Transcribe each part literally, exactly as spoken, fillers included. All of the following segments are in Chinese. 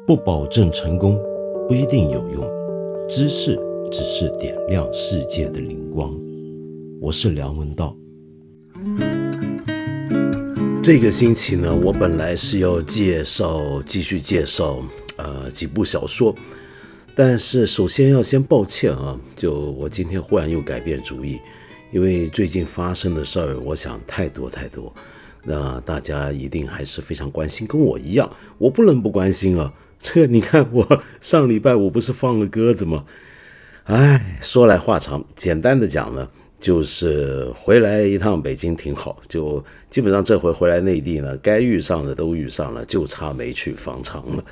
不保证成功，不一定有用，知识只是点亮世界的灵光。我是梁文道。这个星期呢，我本来是要介绍继续介绍呃几部小说，但是首先要先抱歉啊，就我今天忽然又改变主意，因为最近发生的事儿，我想太多太多，那大家一定还是非常关心，跟我一样，我不能不关心啊。这个你看，我上礼拜我不是放了鸽子吗？哎，说来话长，简单的讲呢，就是回来一趟北京挺好，就基本上这回回来内地呢，该遇上的都遇上了，就差没去方舱了。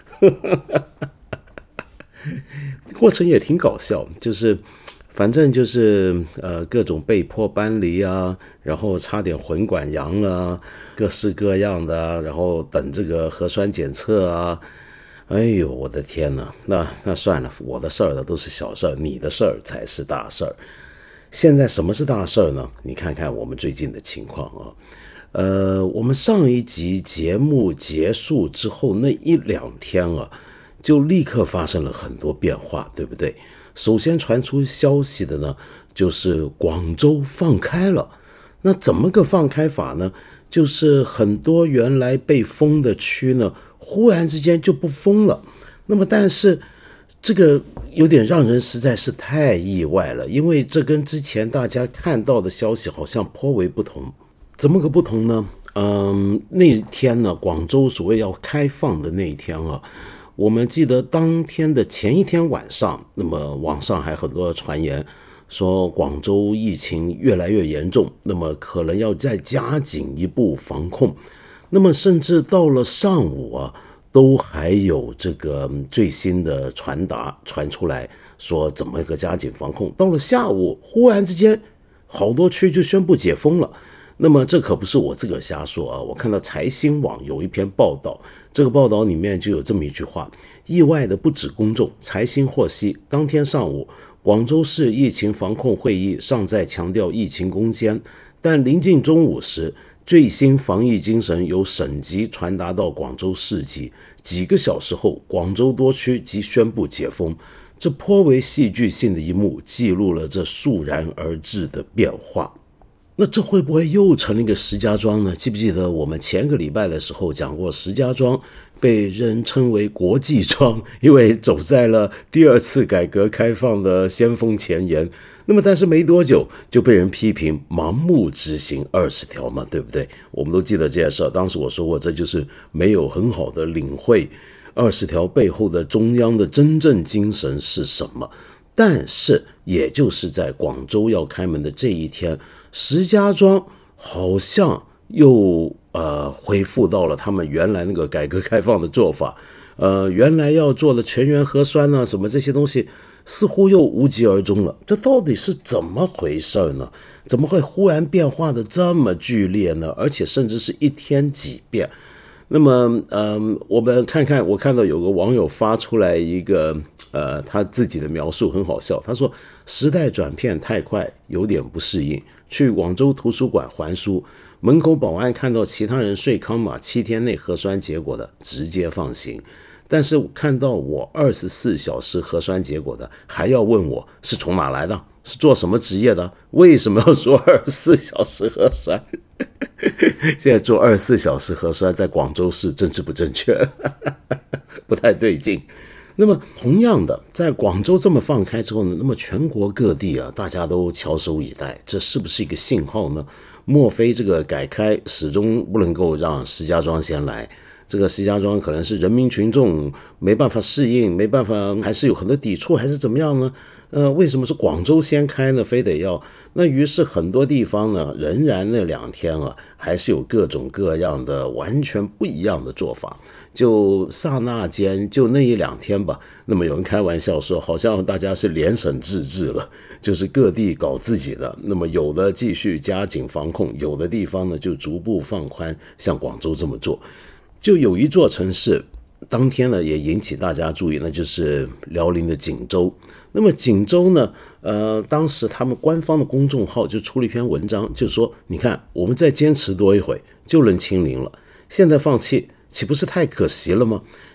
过程也挺搞笑，就是反正就是呃各种被迫搬离啊，然后差点魂管阳了啊，各式各样的啊，然后等这个核酸检测啊。哎呦，我的天哪！那那算了，我的事儿呢都是小事儿，你的事儿才是大事儿。现在什么是大事儿呢？你看看我们最近的情况啊。呃，我们上一集节目结束之后那一两天啊，就立刻发生了很多变化，对不对？首先传出消息的呢，就是广州放开了。那怎么个放开法呢？就是很多原来被封的区呢，忽然之间就不封了。那么但是这个有点让人实在是太意外了，因为这跟之前大家看到的消息好像颇为不同。怎么个不同呢？嗯，那天呢，广州所谓要开放的那一天啊，我们记得当天的前一天晚上，那么网上还很多传言说广州疫情越来越严重，那么可能要再加紧一步防控。那么甚至到了上午啊，都还有这个最新的传达传出来说怎么个加紧防控。到了下午，忽然之间好多区就宣布解封了。那么这可不是我自个儿瞎说啊，我看到财新网有一篇报道，这个报道里面就有这么一句话：意外的不止公众，财新获悉，当天上午广州市疫情防控会议尚在强调疫情攻坚，但临近中午时，最新防疫精神由省级传达到广州市级，几个小时后，广州多区即宣布解封。这颇为戏剧性的一幕，记录了这肃然而至的变化。那这会不会又成了一个石家庄呢？记不记得我们前个礼拜的时候讲过，石家庄被人称为国际庄，因为走在了第二次改革开放的先锋前沿。那么但是没多久就被人批评盲目执行二十条嘛，对不对？我们都记得这件事，当时我说过，这就是没有很好的领会二十条背后的中央的真正精神是什么。但是也就是在广州要开门的这一天，石家庄好像又呃恢复到了他们原来那个改革开放的做法，呃，原来要做的全员核酸啊什么这些东西，似乎又无疾而终了。这到底是怎么回事呢？怎么会忽然变化的这么剧烈呢？而且甚至是一天几变。那么，嗯，我们看看，我看到有个网友发出来一个，呃，他自己的描述很好笑。他说，时代转变太快，有点不适应。去广州图书馆还书，门口保安看到其他人睡康码七天内核酸结果的，直接放行。但是看到我二十四小时核酸结果的，还要问我是从哪来的，是做什么职业的，为什么要做二十四小时核酸？现在做二十四小时核酸在广州市政治不正确，不太对劲。那么同样的，在广州这么放开之后呢，那么全国各地啊，大家都翘首以待，这是不是一个信号呢？莫非这个改开始终不能够让石家庄先来？这个石家庄可能是人民群众没办法适应，没办法，还是有很多抵触，还是怎么样呢？呃，为什么是广州先开呢？非得要？那于是很多地方呢，仍然那两天啊，还是有各种各样的完全不一样的做法。就刹那间，就那一两天吧。那么有人开玩笑说，好像大家是联省自治了，就是各地搞自己的。那么有的继续加紧防控，有的地方呢就逐步放宽，像广州这么做。就有一座城市，当天呢也引起大家注意，那就是辽宁的锦州。那么锦州呢，呃，当时他们官方的公众号就出了一篇文章，就说你看，我们再坚持多一会就能清零了，现在放弃岂不是太可惜了吗？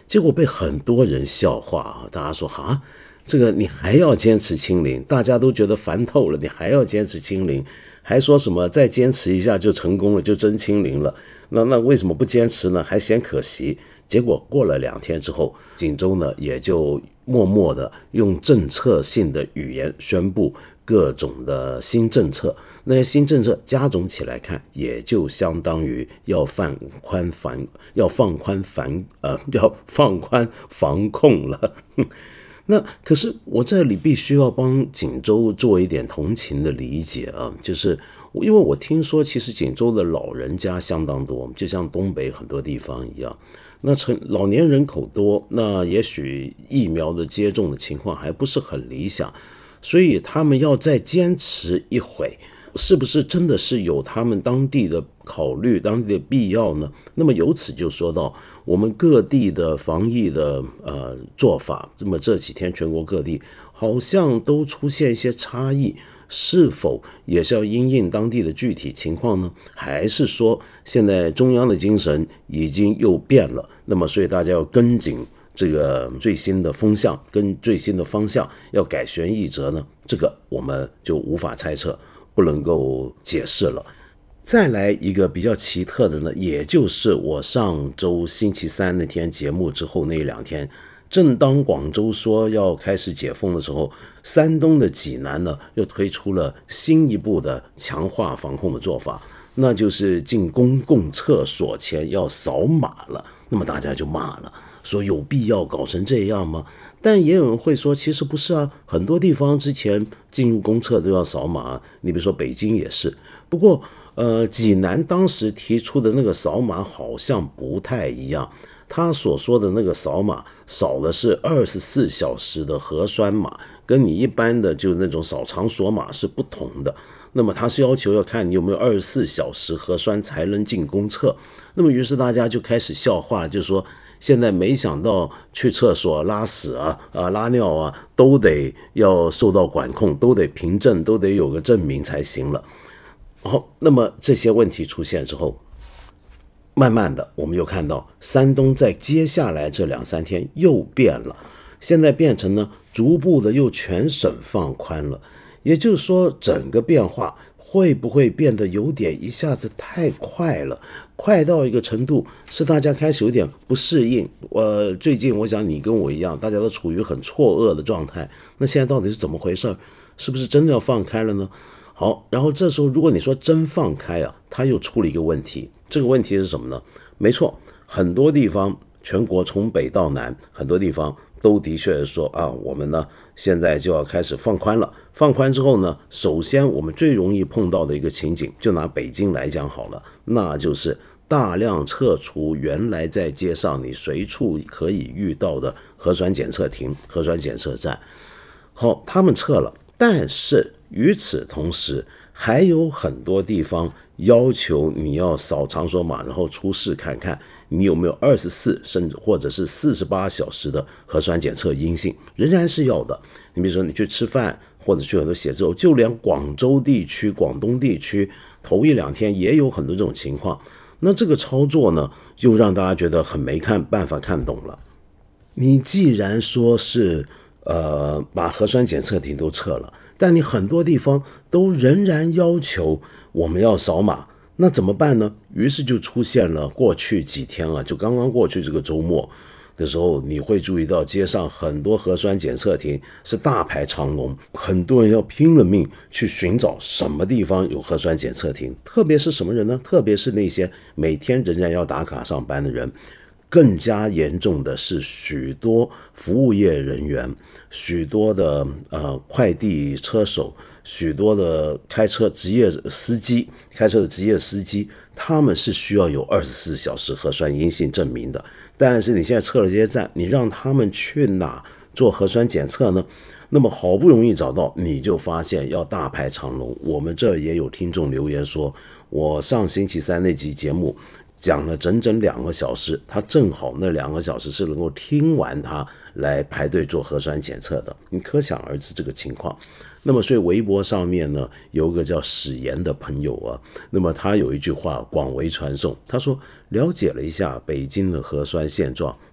结果被很多人笑话啊，大家说哈，这个你还要坚持清零，大家都觉得烦透了，你还要坚持清零，还说什么再坚持一下就成功了，就真清零了。那那为什么不坚持呢？还嫌可惜。结果过了两天之后，锦州呢也就默默的用政策性的语言宣布各种的新政策。那些新政策加总起来看，也就相当于要放宽防要放宽防呃要放宽防控了。那可是我这里必须要帮锦州做一点同情的理解啊，就是因为我听说其实锦州的老人家相当多，就像东北很多地方一样，那成老年人口多，那也许疫苗的接种的情况还不是很理想，所以他们要再坚持一会，是不是真的是有他们当地的考虑、当地的必要呢？那么由此就说到我们各地的防疫的呃做法，那么这几天全国各地好像都出现一些差异，是否也是要因应当地的具体情况呢？还是说现在中央的精神已经又变了？那么所以大家要跟紧这个最新的风向跟最新的方向，要改弦易辙呢？这个我们就无法猜测，不能够解释了。再来一个比较奇特的呢，也就是我上周星期三那天节目之后那两天，正当广州说要开始解封的时候，山东的济南呢又推出了新一步的强化防控的做法，那就是进公共厕所前要扫码了。那么大家就骂了，说有必要搞成这样吗？但也有人会说，其实不是啊，很多地方之前进入公厕都要扫码，你比如说北京也是。不过，呃，济南当时提出的那个扫码好像不太一样，他所说的那个扫码扫的是二十四小时的核酸码，跟你一般的就那种扫场所码是不同的。那么他是要求要看你有没有二十四小时核酸才能进公厕。那么于是大家就开始笑话，就说现在没想到去厕所拉屎啊、啊拉尿啊，都得要受到管控，都得凭证，都得有个证明才行了。好，那么这些问题出现之后，慢慢的我们又看到山东在接下来这两三天又变了，现在变成呢逐步的又全省放宽了。也就是说，整个变化会不会变得有点一下子太快了，快到一个程度是大家开始有点不适应。呃，最近我想你跟我一样，大家都处于很错愕的状态，那现在到底是怎么回事？是不是真的要放开了呢？好，然后这时候如果你说真放开啊，它又出了一个问题，这个问题是什么呢？没错，很多地方全国从北到南，很多地方都的确是说啊，我们呢现在就要开始放宽了。放宽之后呢，首先我们最容易碰到的一个情景，就拿北京来讲好了，那就是大量撤除原来在街上你随处可以遇到的核酸检测亭、核酸检测站。好，他们撤了，但是与此同时，还有很多地方要求你要扫场所码，然后出示看看你有没有二十四甚至或者是四十八小时的核酸检测阴性，仍然是要的。你比如说你去吃饭或者去很多写字楼，就连广州地区、广东地区头一两天也有很多这种情况。那这个操作呢，就让大家觉得很没看办法看懂了。你既然说是呃把核酸检测亭都撤了，但你很多地方都仍然要求我们要扫码，那怎么办呢？于是就出现了过去几天啊，就刚刚过去这个周末的时候，你会注意到街上很多核酸检测亭是大排长龙，很多人要拼了命去寻找什么地方有核酸检测亭。特别是什么人呢？特别是那些每天仍然要打卡上班的人。更加严重的是许多服务业人员，许多的呃快递车手，许多的开车职业司机，开车的职业司机，他们是需要有二十四小时核酸阴性证明的。但是你现在撤了这些站，你让他们去哪做核酸检测呢？那么好不容易找到，你就发现要大排长龙。我们这也有听众留言说，我上星期三那集节目讲了整整两个小时，他正好那两个小时是能够听完他来排队做核酸检测的，你可想而知这个情况。那么所以微博上面呢，有个叫史岩的朋友啊，那么他有一句话广为传颂，他说了解了一下北京的核酸现状，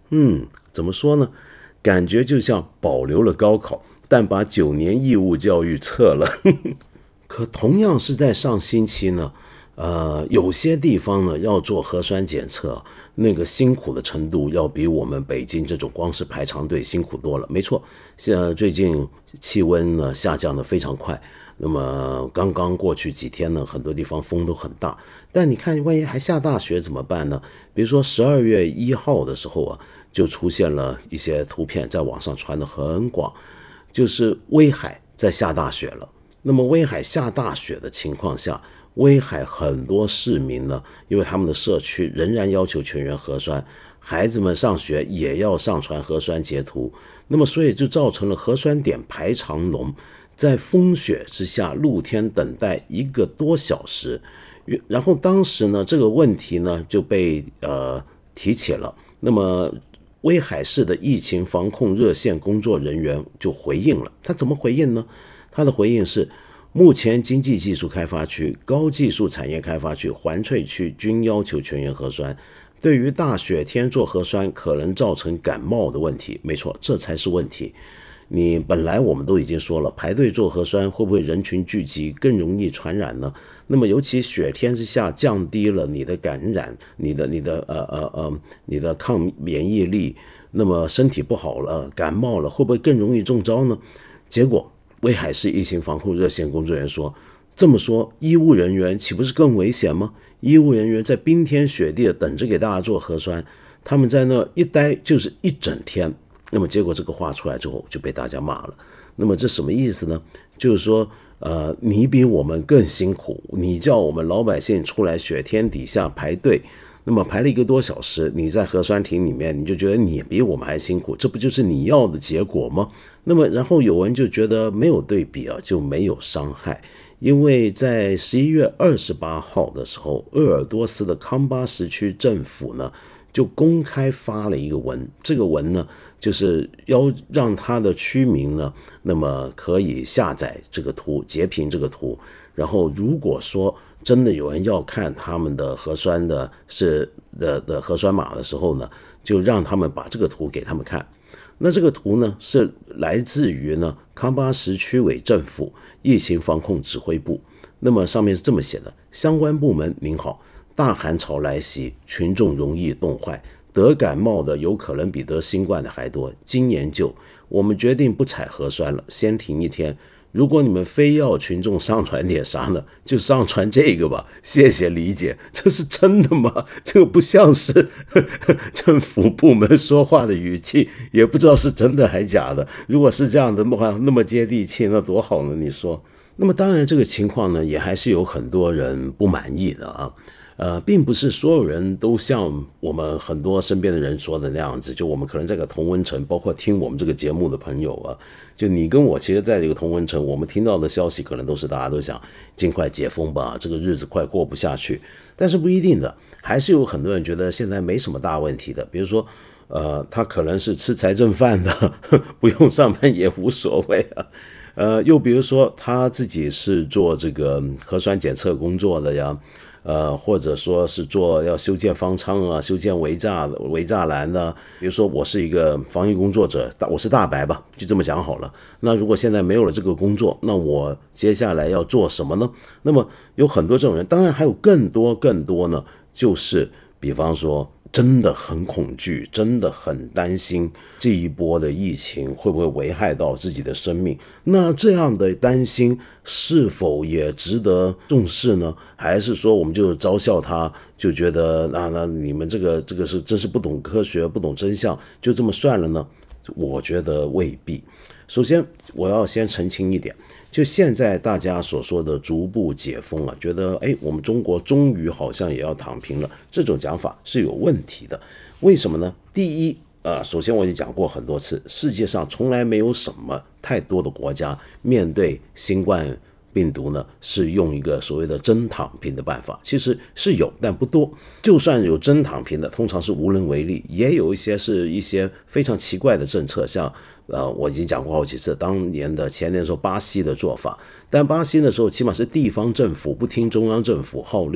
嗯，怎么说呢？感觉就像保留了高考，但把九年义务教育撤了。可同样是在上星期呢，呃，有些地方呢要做核酸检测，那个辛苦的程度要比我们北京这种光是排长队辛苦多了。没错，现在最近气温呢下降的非常快，那么刚刚过去几天呢，很多地方风都很大。但你看，万一还下大雪怎么办呢？比如说十二月一号的时候啊，就出现了一些图片在网上传得很广，就是威海在下大雪了。那么威海下大雪的情况下，威海很多市民呢，因为他们的社区仍然要求全员核酸，孩子们上学也要上传核酸截图，那么所以就造成了核酸点排长龙，在风雪之下露天等待一个多小时。然后当时呢，这个问题呢就被呃提起了，那么威海市的疫情防控热线工作人员就回应了。他怎么回应呢？他的回应是，目前经济技术开发区、高技术产业开发区、环翠区均要求全员核酸，对于大雪天做核酸可能造成感冒的问题。没错，这才是问题。你本来我们都已经说了，排队做核酸会不会人群聚集更容易传染呢？那么尤其雪天之下，降低了你的感染，你的你的呃呃呃你的抗免疫力，那么身体不好了，感冒了，会不会更容易中招呢？结果威海市疫情防控热线工作人员说，这么说医务人员岂不是更危险吗？医务人员在冰天雪地的等着给大家做核酸，他们在那一待就是一整天。那么结果这个话出来之后就被大家骂了。那么这什么意思呢？就是说呃，你比我们更辛苦，你叫我们老百姓出来雪天底下排队，那么排了一个多小时，你在核酸亭里面你就觉得你比我们还辛苦，这不就是你要的结果吗？那么然后有人就觉得没有对比啊，就没有伤害。因为在十一月二十八号的时候，鄂尔多斯的康巴什区政府呢就公开发了一个文，这个文呢就是要让他的居民呢，那么可以下载这个图，截屏这个图，然后如果说真的有人要看他们的核酸的是的的核酸码的时候呢，就让他们把这个图给他们看。那这个图呢是来自于呢康巴什区委政府疫情防控指挥部，那么上面是这么写的：相关部门您好，大寒潮来袭，群众容易冻坏，得感冒的有可能比得新冠的还多。经研究，我们决定不采核酸了，先停一天。如果你们非要群众上传点啥呢，就上传这个吧，谢谢理解。这是真的吗？这个不像是呵呵政府部门说话的语气，也不知道是真的还假的。如果是这样的话，那么接地气，那多好呢？你说？那么当然，这个情况呢，也还是有很多人不满意的啊。呃，并不是所有人都像我们很多身边的人说的那样子，就我们可能在个同温层，包括听我们这个节目的朋友啊，就你跟我其实在这个同温层，我们听到的消息可能都是大家都想尽快解封吧，这个日子快过不下去。但是不一定的，还是有很多人觉得现在没什么大问题的，比如说呃，他可能是吃财政饭的，不用上班也无所谓啊。呃，又比如说他自己是做这个核酸检测工作的呀，呃，或者说是做要修建方舱啊、修建围栅围栅栏的。比如说我是一个防疫工作者，我是大白吧，就这么讲好了。那如果现在没有了这个工作，那我接下来要做什么呢？那么有很多这种人，当然还有更多更多呢，就是比方说真的很恐惧，真的很担心这一波的疫情会不会危害到自己的生命。那这样的担心是否也值得重视呢？还是说我们就嘲笑他，就觉得那那你们这个这个是真是不懂科学，不懂真相，就这么算了呢？我觉得未必。首先我要先澄清一点，就现在大家所说的逐步解封啊，觉得哎，我们中国终于好像也要躺平了，这种讲法是有问题的。为什么呢？第一，呃，首先我已经讲过很多次，世界上从来没有什么太多的国家面对新冠病毒呢是用一个所谓的真躺平的办法，其实是有但不多。就算有真躺平的，通常是无能为力，也有一些是一些非常奇怪的政策，像呃，我已经讲过好几次，当年的前年的时候巴西的做法，但巴西的时候起码是地方政府不听中央政府号令，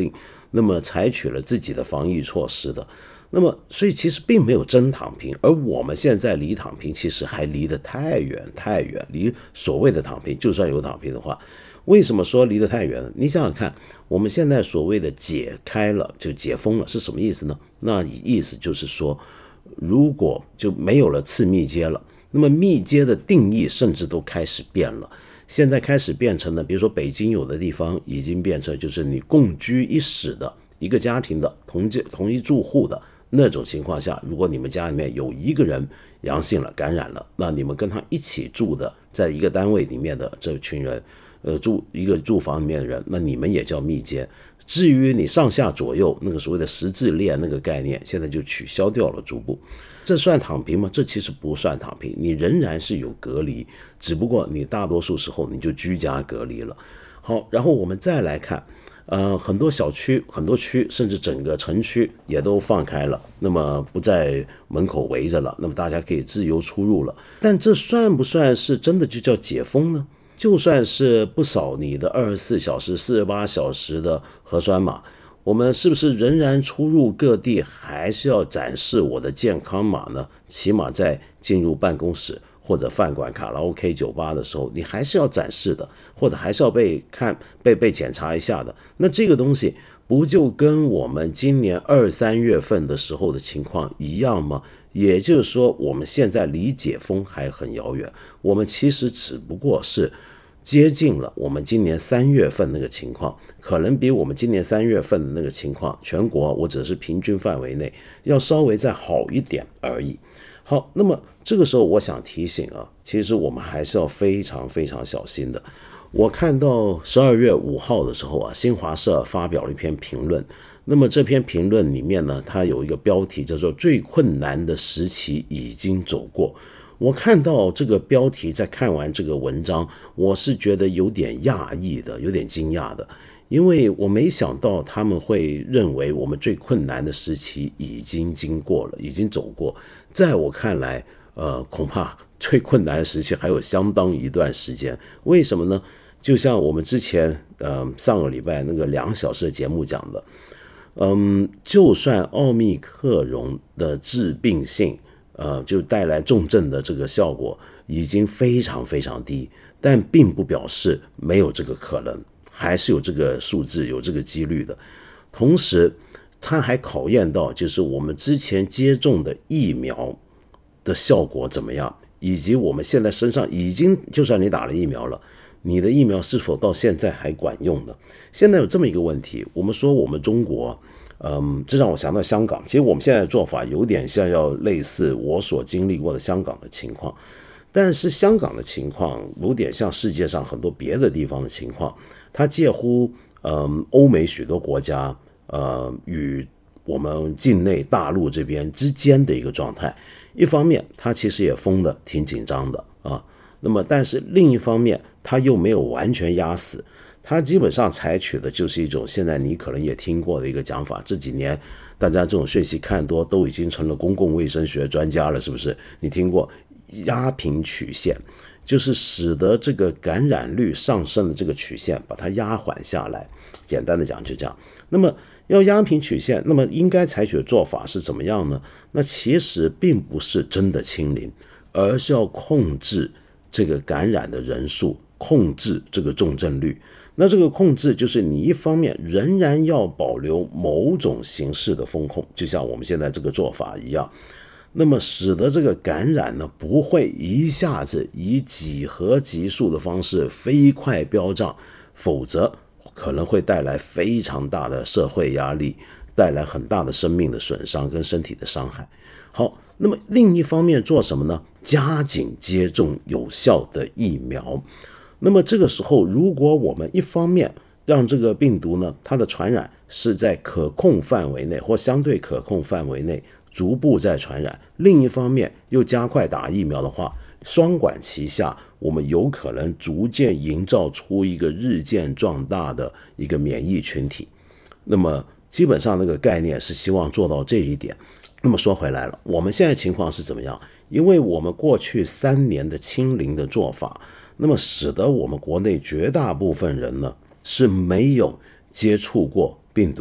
那么采取了自己的防疫措施的。那么所以其实并没有真躺平，而我们现在离躺平其实还离得太远太远，离所谓的躺平，就算有躺平的话，为什么说离得太远了？你想想看，我们现在所谓的解开了，就解封了，是什么意思呢？那意思就是说，如果就没有了次密接了，那么密接的定义甚至都开始变了。现在开始变成了，比如说北京有的地方已经变成就是你共居一室的一个家庭的同同一住户的那种情况下，如果你们家里面有一个人阳性了感染了，那你们跟他一起住的在一个单位里面的这群人，呃，住一个住房里面的人，那你们也叫密接。至于你上下左右那个所谓的十字链那个概念，现在就取消掉了，逐步。这算躺平吗？这其实不算躺平，你仍然是有隔离，只不过你大多数时候你就居家隔离了。好，然后我们再来看，呃，很多小区、很多区，甚至整个城区也都放开了，那么不在门口围着了，那么大家可以自由出入了。但这算不算是真的就叫解封呢？就算是不扫你的二十四小时、四十八小时的核酸码，我们是不是仍然出入各地还是要展示我的健康码呢？起码在进入办公室或者饭馆、卡拉 OK、酒吧的时候，你还是要展示的，或者还是要被看、被被检查一下的。那这个东西不就跟我们今年二三月份的时候的情况一样吗？也就是说，我们现在离解封还很遥远，我们其实只不过是接近了我们今年三月份那个情况，可能比我们今年三月份的那个情况，全国我只是平均范围内要稍微再好一点而已。好，那么这个时候我想提醒啊，其实我们还是要非常非常小心的。我看到十二月五号的时候啊，新华社发表了一篇评论，那么这篇评论里面呢，它有一个标题叫做最困难的时期已经走过。我看到这个标题，在看完这个文章，我是觉得有点讶异的，有点惊讶的，因为我没想到他们会认为我们最困难的时期已经经过了，已经走过。在我看来，呃，恐怕最困难的时期还有相当一段时间。为什么呢？就像我们之前，呃，上个礼拜那个两小时的节目讲的，嗯，就算奥密克戎的致病性，呃，就带来重症的这个效果已经非常非常低，但并不表示没有这个可能，还是有这个数字，有这个几率的。同时，它还考验到就是我们之前接种的疫苗的效果怎么样，以及我们现在身上已经，就算你打了疫苗了，你的疫苗是否到现在还管用呢？现在有这么一个问题，我们说我们中国，嗯，这让我想到香港。其实我们现在的做法有点像要类似我所经历过的香港的情况，但是香港的情况有点像世界上很多别的地方的情况，它介乎嗯欧美许多国家呃与我们境内大陆这边之间的一个状态。一方面，它其实也封得挺紧张的啊，那么但是另一方面，它又没有完全压死。它基本上采取的就是一种现在你可能也听过的一个讲法，这几年大家这种讯息看多，都已经成了公共卫生学专家了，是不是？你听过压平曲线，就是使得这个感染率上升的这个曲线把它压缓下来。简单的讲就这样。那么要压平曲线，那么应该采取的做法是怎么样呢？那其实并不是真的清零，而是要控制这个感染的人数，控制这个重症率。那这个控制就是你一方面仍然要保留某种形式的风控，就像我们现在这个做法一样，那么使得这个感染呢不会一下子以几何级数的方式飞快飙涨，否则可能会带来非常大的社会压力，带来很大的生命的损伤跟身体的伤害。好，那么另一方面做什么呢？加紧接种有效的疫苗。那么这个时候，如果我们一方面让这个病毒呢，它的传染是在可控范围内或相对可控范围内逐步在传染，另一方面又加快打疫苗的话，双管齐下，我们有可能逐渐营造出一个日渐壮大的一个免疫群体。那么基本上那个概念是希望做到这一点。那么说回来了，我们现在情况是怎么样？因为我们过去三年的清零的做法，那么使得我们国内绝大部分人呢是没有接触过病毒的。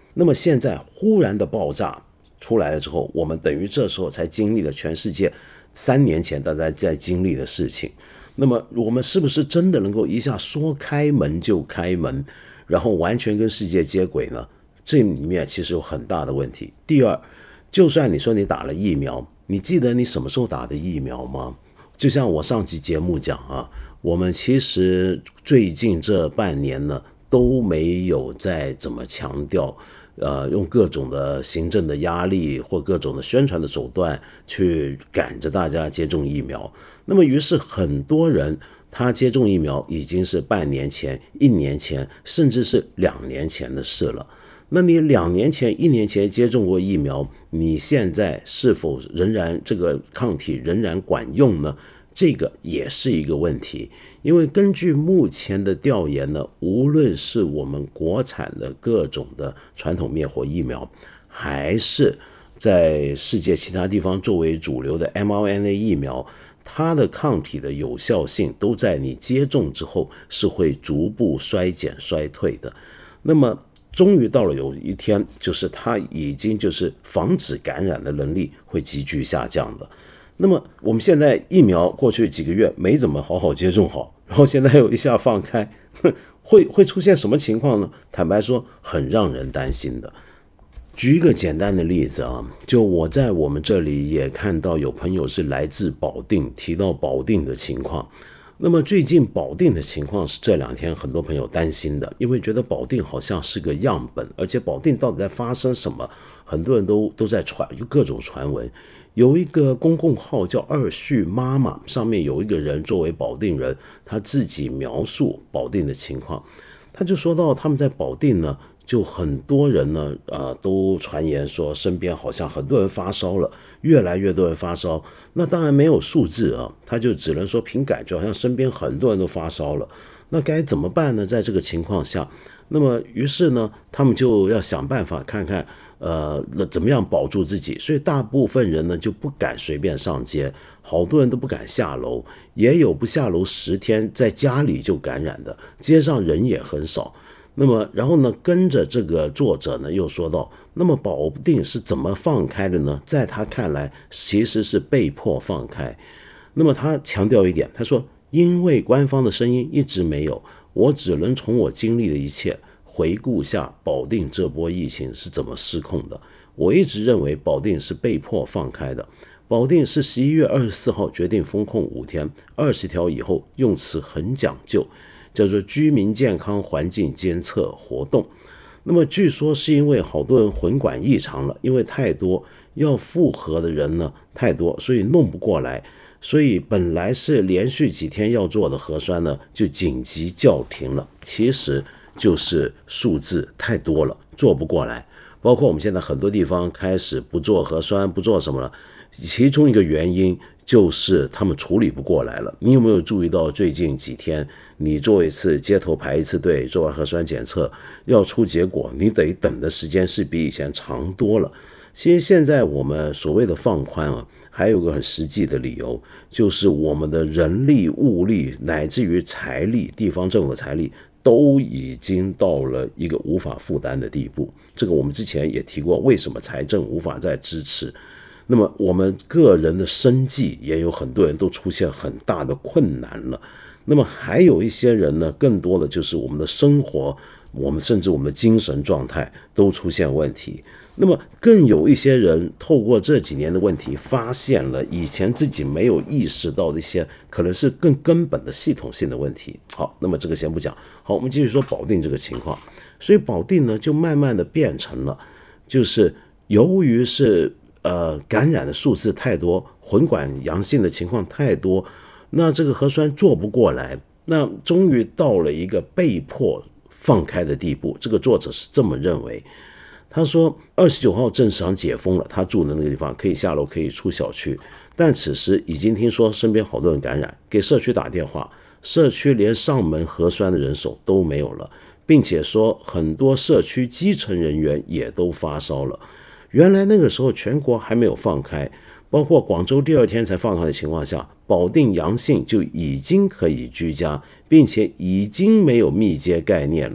那么现在忽然的爆炸出来了之后，我们等于这时候才经历了全世界三年前大家在经历的事情。那么我们是不是真的能够一下说开门就开门，然后完全跟世界接轨呢？这里面其实有很大的问题。第二，就算你说你打了疫苗，你记得你什么时候打的疫苗吗？就像我上期节目讲啊，我们其实最近这半年呢都没有再怎么强调呃，用各种的行政的压力或各种的宣传的手段去赶着大家接种疫苗。那么于是很多人他接种疫苗已经是半年前、一年前，甚至是两年前的事了。那你两年前、一年前接种过疫苗，你现在是否仍然这个抗体仍然管用呢？这个也是一个问题。因为根据目前的调研呢，无论是我们国产的各种的传统灭活疫苗，还是在世界其他地方作为主流的 M R N A 疫苗，它的抗体的有效性都在你接种之后是会逐步衰减衰退的。那么终于到了有一天，就是它已经就是防止感染的能力会急剧下降的。那么我们现在疫苗过去几个月没怎么好好接种好，然后现在又一下放开，会会出现什么情况呢？坦白说，很让人担心的。举一个简单的例子啊，就我在我们这里也看到有朋友是来自保定，提到保定的情况。那么最近保定的情况是这两天很多朋友担心的，因为觉得保定好像是个样本，而且保定到底在发生什么，很多人都都在传，有各种传闻。有一个公共号叫二旭妈妈，上面有一个人作为保定人，他自己描述保定的情况。他就说到他们在保定呢，就很多人呢，呃，都传言说身边好像很多人发烧了，越来越多人发烧。那当然没有数字啊，他就只能说凭感觉，好像身边很多人都发烧了。那该怎么办呢？在这个情况下，那么于是呢，他们就要想办法看看，呃，怎么样保住自己。所以大部分人呢就不敢随便上街，好多人都不敢下楼，也有不下楼十天在家里就感染的，街上人也很少。那么然后呢，跟着这个作者呢又说到，那么保定是怎么放开的呢？在他看来其实是被迫放开。那么他强调一点，他说因为官方的声音一直没有，我只能从我经历的一切回顾下保定这波疫情是怎么失控的。我一直认为保定是被迫放开的。保定是十一月二十四号决定封控五天，二十条以后用词很讲究，叫做居民健康环境监测活动。那么据说是因为好多人混管异常了，因为太多要复核的人呢太多，所以弄不过来，所以本来是连续几天要做的核酸呢就紧急叫停了。其实就是数字太多了，做不过来。包括我们现在很多地方开始不做核酸，不做什么了，其中一个原因就是他们处理不过来了。你有没有注意到最近几天你做一次街头排一次队，做完核酸检测要出结果，你得等的时间是比以前长多了。其实现在我们所谓的放宽啊，还有个很实际的理由，就是我们的人力物力乃至于财力，地方政府的财力都已经到了一个无法负担的地步。这个我们之前也提过，为什么财政无法再支持。那么我们个人的生计也有很多人都出现很大的困难了。那么还有一些人呢，更多的就是我们的生活，我们甚至我们的精神状态都出现问题。那么更有一些人透过这几年的问题，发现了以前自己没有意识到的一些可能是更根本的系统性的问题。好，那么这个先不讲。好，我们继续说保定这个情况。所以保定呢就慢慢的变成了，就是由于是呃感染的数字太多，混管阳性的情况太多，那这个核酸做不过来，那终于到了一个被迫放开的地步。这个作者是这么认为。他说二十九号正常解封了，他住的那个地方可以下楼可以出小区，但此时已经听说身边好多人感染，给社区打电话，社区连上门核酸的人手都没有了，并且说很多社区基层人员也都发烧了。原来那个时候全国还没有放开，包括广州第二天才放开的情况下，保定阳性就已经可以居家，并且已经没有密接概念了，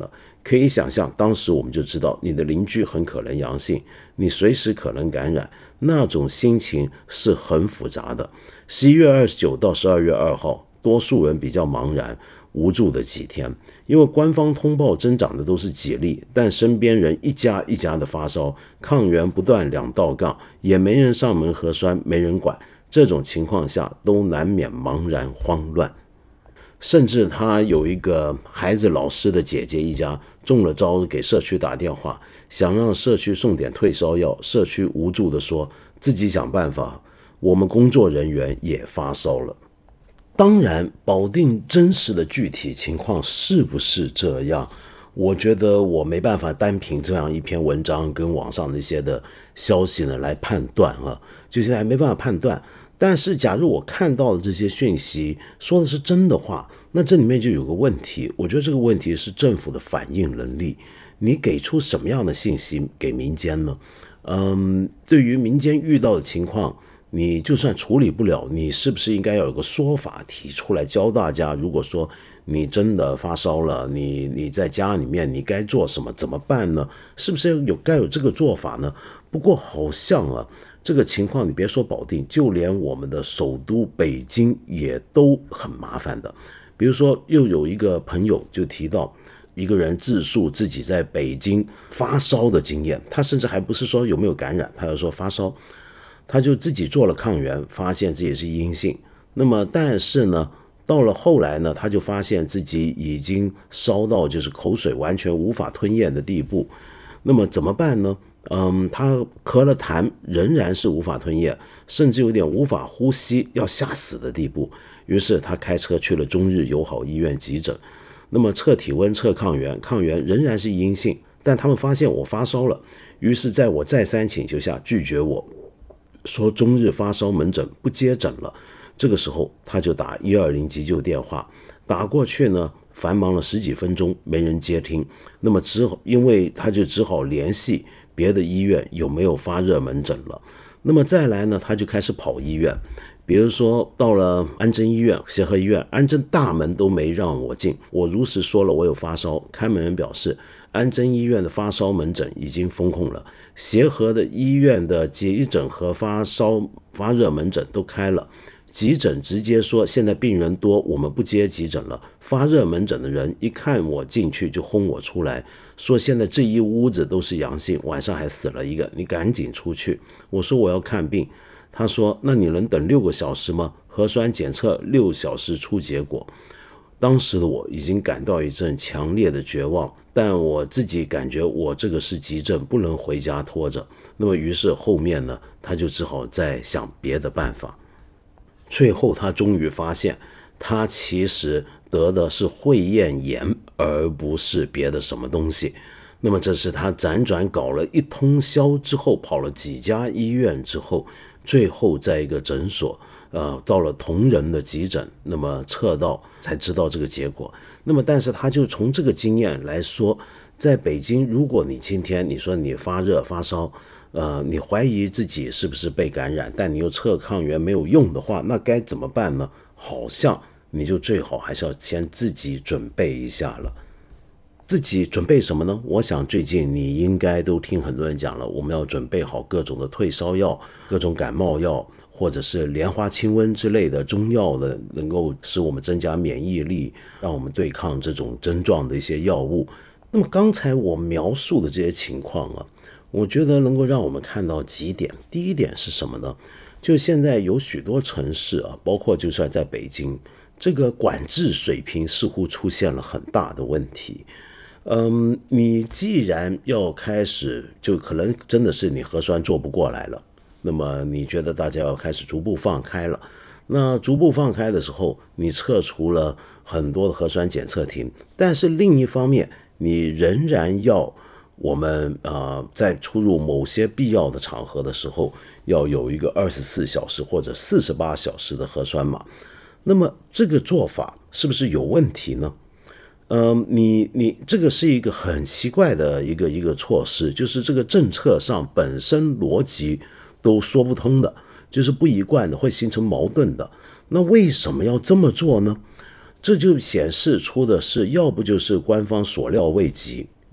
可以想象，当时我们就知道你的邻居很可能阳性，你随时可能感染，那种心情是很复杂的。十一月二十九到十二月二号，多数人比较茫然无助的几天，因为官方通报增长的都是几例，但身边人一家一家的发烧，抗原不断两道杠，也没人上门核酸，没人管，这种情况下都难免茫然慌乱。甚至他有一个孩子老师的姐姐一家中了招，给社区打电话，想让社区送点退烧药，社区无助的说自己想办法，我们工作人员也发烧了。当然保定真实的具体情况是不是这样，我觉得我没办法单凭这样一篇文章跟网上那些的消息呢来判断啊，就现在还没办法判断。但是假如我看到的这些讯息说的是真的话，那这里面就有个问题，我觉得这个问题是政府的反应能力，你给出什么样的信息给民间呢？嗯，对于民间遇到的情况，你就算处理不了，你是不是应该要有个说法提出来教大家，如果说你真的发烧了，你你在家里面你该做什么，怎么办呢？是不是有该有这个做法呢？不过好像啊，这个情况你别说保定，就连我们的首都北京也都很麻烦的。比如说又有一个朋友就提到一个人自述自己在北京发烧的经验，他甚至还不是说有没有感染，他就说发烧，他就自己做了抗原，发现自己是阴性。那么但是呢到了后来呢，他就发现自己已经烧到就是口水完全无法吞咽的地步。那么怎么办呢？嗯，他咳了痰仍然是无法吞咽，甚至有点无法呼吸，要吓死的地步。于是他开车去了中日友好医院急诊，那么测体温测抗原，抗原仍然是阴性，但他们发现我发烧了，于是在我再三请求下拒绝我，说中日发烧门诊不接诊了。这个时候他就打一二零急救电话，打过去呢繁忙了十几分钟没人接听，那么只好因为他就只好联系别的医院有没有发热门诊了。那么再来呢，他就开始跑医院，比如说到了安贞医院、协和医院，安贞大门都没让我进，我如实说了我有发烧，看门人表示安贞医院的发烧门诊已经封控了，协和的医院的急诊和发烧发热门诊都开了，急诊直接说现在病人多，我们不接急诊了。发热门诊的人一看我进去就轰我出来，说现在这一屋子都是阳性，晚上还死了一个，你赶紧出去。我说我要看病，他说那你能等六个小时吗？核酸检测六小时出结果。当时的我已经感到一阵强烈的绝望，但我自己感觉我这个是急症，不能回家拖着。那么于是后面呢，他就只好再想别的办法。最后他终于发现，他其实得的是会厌炎，而不是别的什么东西。那么这是他辗转搞了一通宵之后，跑了几家医院之后，最后在一个诊所呃，到了同仁的急诊，那么测到才知道这个结果。那么但是他就从这个经验来说，在北京，如果你今天你说你发热发烧，呃，你怀疑自己是不是被感染，但你又测抗原没有用的话，那该怎么办呢？好像你就最好还是要先自己准备一下了。自己准备什么呢？我想最近你应该都听很多人讲了，我们要准备好各种的退烧药、各种感冒药，或者是莲花清瘟之类的中药的，能够使我们增加免疫力，让我们对抗这种症状的一些药物。那么刚才我描述的这些情况啊，我觉得能够让我们看到几点。第一点是什么呢？就现在有许多城市啊，包括就算在北京，这个管制水平似乎出现了很大的问题。嗯，你既然要开始，就可能真的是你核酸做不过来了，那么你觉得大家要开始逐步放开了。那逐步放开的时候，你撤除了很多的核酸检测亭，但是另一方面，你仍然要我们呃在出入某些必要的场合的时候，要有一个二十四小时或者四十八小时的核酸码。那么这个做法是不是有问题呢？嗯，你你这个是一个很奇怪的一个一个措施，就是这个政策上本身逻辑都说不通的，就是不一贯的，会形成矛盾的。那为什么要这么做呢？这就显示出的是，要不就是官方所料未及，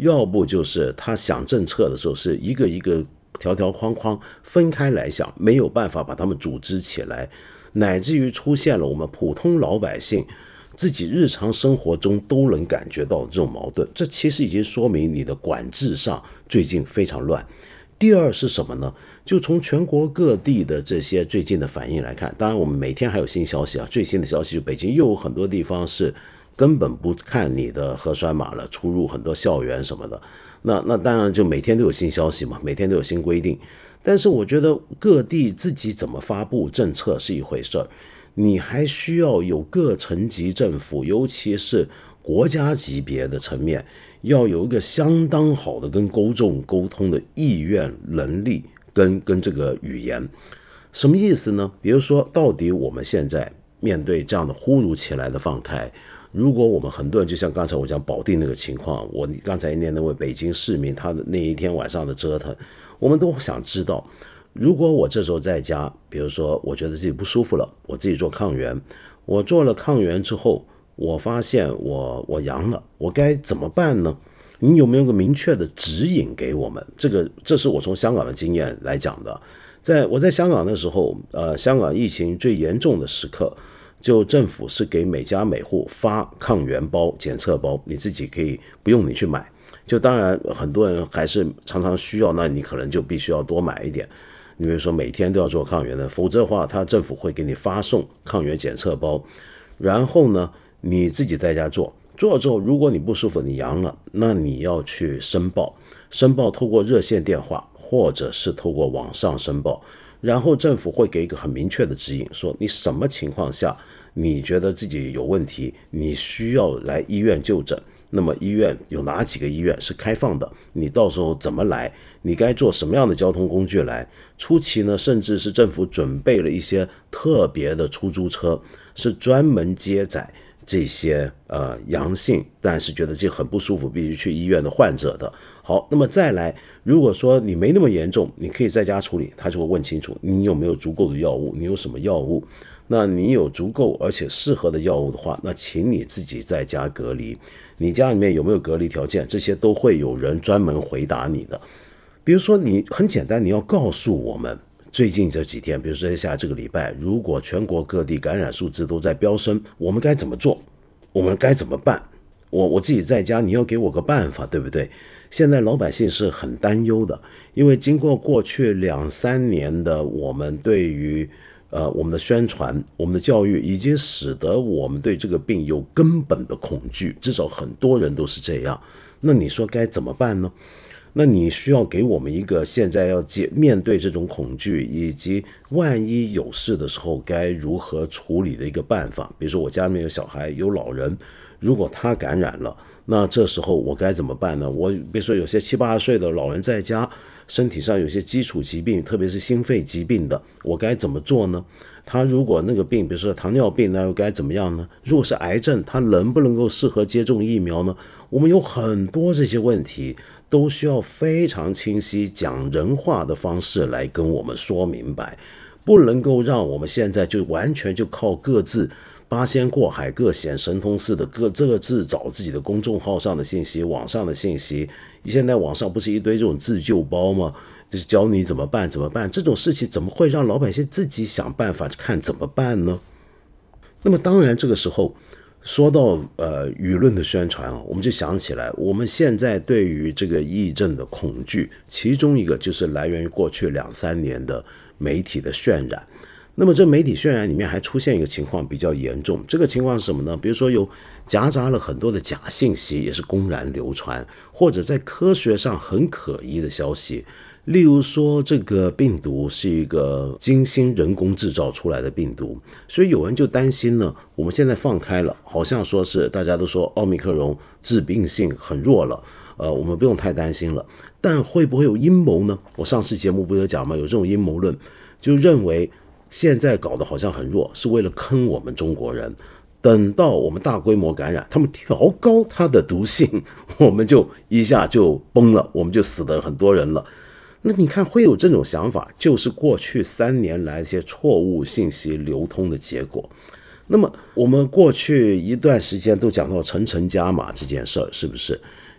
要不就是他想政策的时候是一个一个条条框框分开来想，没有办法把他们组织起来，乃至于出现了我们普通老百姓自己日常生活中都能感觉到的这种矛盾。这其实已经说明你的管制上最近非常乱。第二是什么呢？就从全国各地的这些最近的反应来看，当然我们每天还有新消息啊，最新的消息就北京又有很多地方是根本不看你的核酸码了，出入很多校园什么的。那那当然就每天都有新消息嘛，每天都有新规定。但是我觉得各地自己怎么发布政策是一回事儿，你还需要有各层级政府，尤其是国家级别的层面，要有一个相当好的跟公众沟通的意愿、能力跟跟这个语言。什么意思呢？比如说，到底我们现在面对这样的忽如其来的放开，如果我们很多人就像刚才我讲保定那个情况，我刚才念那位北京市民他的那一天晚上的折腾，我们都想知道，如果我这时候在家，比如说我觉得自己不舒服了，我自己做抗原，我做了抗原之后，我发现我我阳了，我该怎么办呢？你有没有个明确的指引给我们？这个这是我从香港的经验来讲的。在我在香港的时候，呃，香港疫情最严重的时刻，就政府是给每家每户发抗原包、检测包，你自己可以不用你去买。就当然很多人还是常常需要，那你可能就必须要多买一点。你比如说每天都要做抗原的，否则的话，他政府会给你发送抗原检测包，然后呢，你自己在家做。做了之后，如果你不舒服，你阳了，那你要去申报，申报透过热线电话或者是透过网上申报，然后政府会给一个很明确的指引，说你什么情况下你觉得自己有问题，你需要来医院就诊，那么医院有哪几个医院是开放的，你到时候怎么来，你该坐什么样的交通工具来。初期呢，甚至是政府准备了一些特别的出租车，是专门接载这些呃阳性但是觉得这很不舒服必须去医院的患者的。好，那么再来，如果说你没那么严重，你可以在家处理，他就会问清楚你有没有足够的药物，你有什么药物，那你有足够而且适合的药物的话，那请你自己在家隔离，你家里面有没有隔离条件，这些都会有人专门回答你的。比如说你很简单，你要告诉我们最近这几天，比如说接下来这个礼拜，如果全国各地感染数字都在飙升，我们该怎么做？我们该怎么办？我我自己在家，你要给我个办法，对不对？现在老百姓是很担忧的，因为经过过去两三年的我们对于呃我们的宣传、我们的教育，已经使得我们对这个病有根本的恐惧，至少很多人都是这样。那你说该怎么办呢？那你需要给我们一个现在要面对这种恐惧，以及万一有事的时候该如何处理的一个办法。比如说我家里面有小孩有老人，如果他感染了，那这时候我该怎么办呢？我比如说有些七八十岁的老人在家，身体上有些基础疾病，特别是心肺疾病的，我该怎么做呢？他如果那个病比如说糖尿病，那又该怎么样呢？如果是癌症，他能不能够适合接种疫苗呢？我们有很多这些问题都需要非常清晰讲人话的方式来跟我们说明白，不能够让我们现在就完全就靠各自八仙过海，各显神通似的各各自找自己的公众号上的信息，网上的信息。现在网上不是一堆这种自救包吗？就是教你怎么办怎么办，这种事情怎么会让老百姓自己想办法看怎么办呢？那么当然这个时候说到呃舆论的宣传啊，我们就想起来，我们现在对于这个疫症的恐惧，其中一个就是来源于过去两三年的媒体的渲染。那么这媒体渲染里面还出现一个情况比较严重，这个情况是什么呢？比如说有夹杂了很多的假信息，也是公然流传，或者在科学上很可疑的消息。例如说这个病毒是一个精心人工制造出来的病毒，所以有人就担心呢，我们现在放开了，好像说是大家都说奥密克戎致病性很弱了，呃，我们不用太担心了。但会不会有阴谋呢？我上次节目不是有讲吗？有这种阴谋论，就认为现在搞得好像很弱，是为了坑我们中国人。等到我们大规模感染，他们调高它的毒性，我们就一下就崩了，我们就死了很多人了。那你看会有这种想法，就是过去三年来一些错误信息流通的结果。那么我们过去一段时间都讲到层层加码这件事儿，是不是？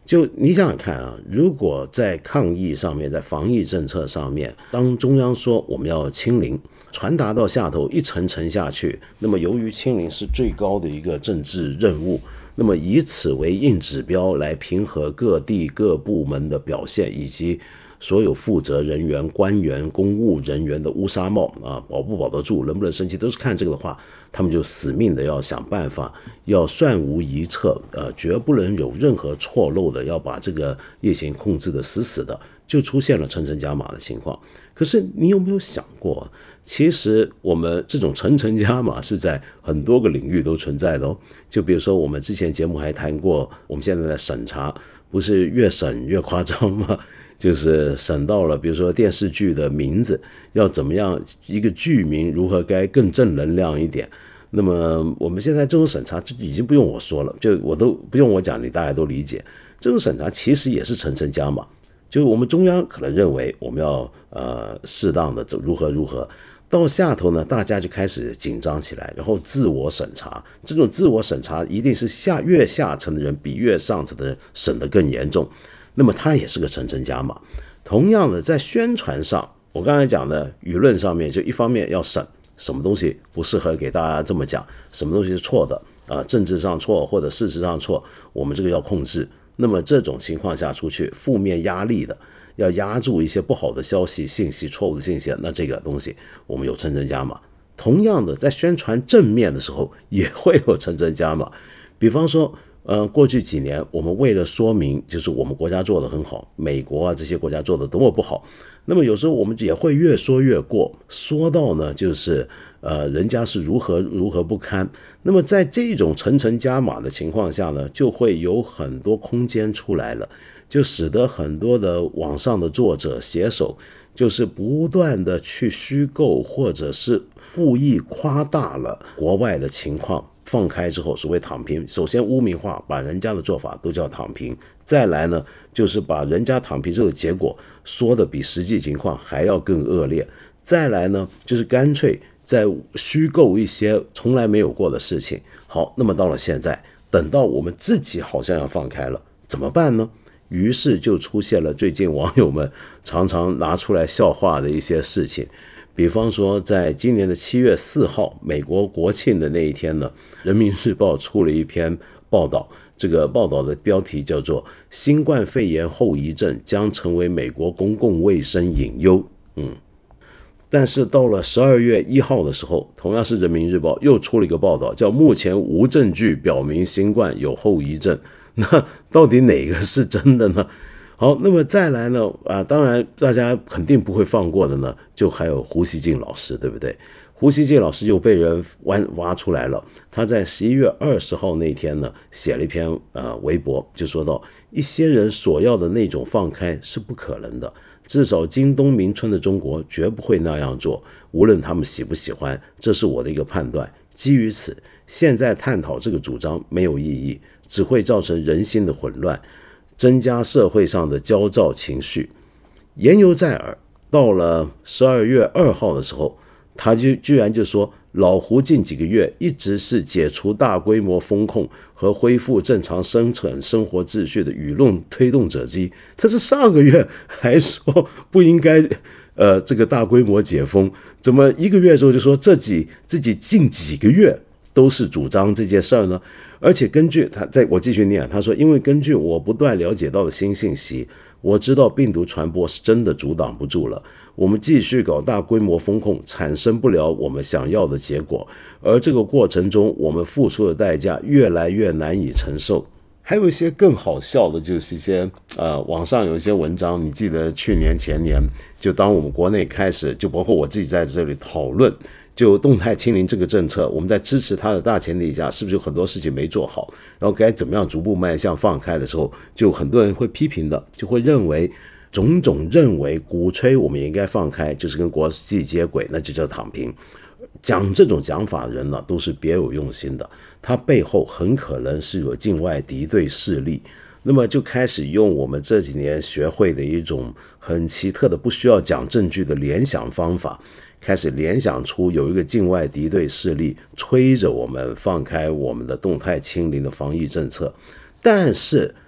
就你想想看啊，如果在抗疫上面，在防疫政策上面，当中央说我们要清零，传达到下头一层层下去，那么由于清零是最高的一个政治任务，那么以此为硬指标来评核各地各部门的表现，以及所有负责人员、官员、公务人员的乌纱帽啊，保不保得住，能不能升级，都是看这个的话，他们就死命的要想办法，要算无一策，呃，绝不能有任何错漏的，要把这个疫情控制的死死的，就出现了层层加码的情况。可是你有没有想过，其实我们这种层层加码是在很多个领域都存在的哦。就比如说我们之前节目还谈过，我们现在的审查不是越审越夸张吗？就是审到了比如说电视剧的名字要怎么样，一个剧名如何该更正能量一点。那么我们现在这种审查就已经不用我说了，就我都不用我讲，你大家都理解，这种审查其实也是层层加码。就是我们中央可能认为我们要呃适当的如何如何，到下头呢，大家就开始紧张起来，然后自我审查。这种自我审查一定是下越下层的人比越上层的人审得更严重，那么它也是个层层加码。同样的，在宣传上，我刚才讲的舆论上面，就一方面要审什么东西不适合给大家这么讲，什么东西是错的啊、呃，政治上错或者事实上错，我们这个要控制。那么这种情况下出去，负面压力的，要压住一些不好的消息、信息、错误的信息，那这个东西我们有层层加码。同样的，在宣传正面的时候，也会有层层加码。比方说，呃，过去几年，我们为了说明，就是我们国家做得很好，美国啊这些国家做得多么不好，那么有时候我们也会越说越过，说到呢，就是呃，人家是如何如何不堪。那么在这种层层加码的情况下呢，就会有很多空间出来了，就使得很多的网上的作者写手，就是不断的去虚构或者是故意夸大了国外的情况。放开之后，所谓躺平，首先污名化，把人家的做法都叫躺平，再来呢，就是把人家躺平这个结果说的比实际情况还要更恶劣，再来呢，就是干脆在虚构一些从来没有过的事情。好，那么到了现在，等到我们自己好像要放开了，怎么办呢？于是就出现了最近网友们常常拿出来笑话的一些事情。比方说，在今年的七月四号，美国国庆的那一天呢，人民日报出了一篇报道，这个报道的标题叫做新冠肺炎后遗症将成为美国公共卫生隐忧。嗯，但是到了十二月一号的时候，同样是人民日报又出了一个报道，叫目前无证据表明新冠有后遗症。那到底哪个是真的呢？好，那么再来呢？啊，当然大家肯定不会放过的呢，就还有胡锡进老师，对不对？胡锡进老师又被人挖挖出来了。他在十一月二十号那天呢，写了一篇呃微博，就说到一些人所要的那种放开是不可能的，至少今冬明春的中国绝不会那样做，无论他们喜不喜欢，这是我的一个判断。基于此，现在探讨这个主张没有意义，只会造成人心的混乱，增加社会上的焦躁情绪。言犹在耳，到了十二月二号的时候，他就居然就说，老胡近几个月一直是解除大规模封控和恢复正常生存生活秩序的舆论推动者之一。他是上个月还说不应该呃这个大规模解封，怎么一个月之后就说自己自己近几个月都是主张这件事儿呢？而且根据他，在我继续念，他说，因为根据我不断了解到的新信息，我知道病毒传播是真的阻挡不住了。我们继续搞大规模封控，产生不了我们想要的结果，而这个过程中我们付出的代价越来越难以承受。还有一些更好笑的，就是一些呃，网上有一些文章，你记得去年前年，就当我们国内开始，就包括我自己在这里讨论，就动态清零这个政策，我们在支持它的大前提下，是不是有很多事情没做好，然后该怎么样逐步迈向放开的时候，就很多人会批评的，就会认为种种认为鼓吹我们也应该放开，就是跟国际接轨，那就叫躺平。讲这种讲法的人呢，都是别有用心的，他背后很可能是有境外敌对势力，那么就开始用我们这几年学会的一种很奇特的不需要讲证据的联想方法，开始联想出有一个境外敌对势力催着我们放开我们的动态清零的防疫政策。但是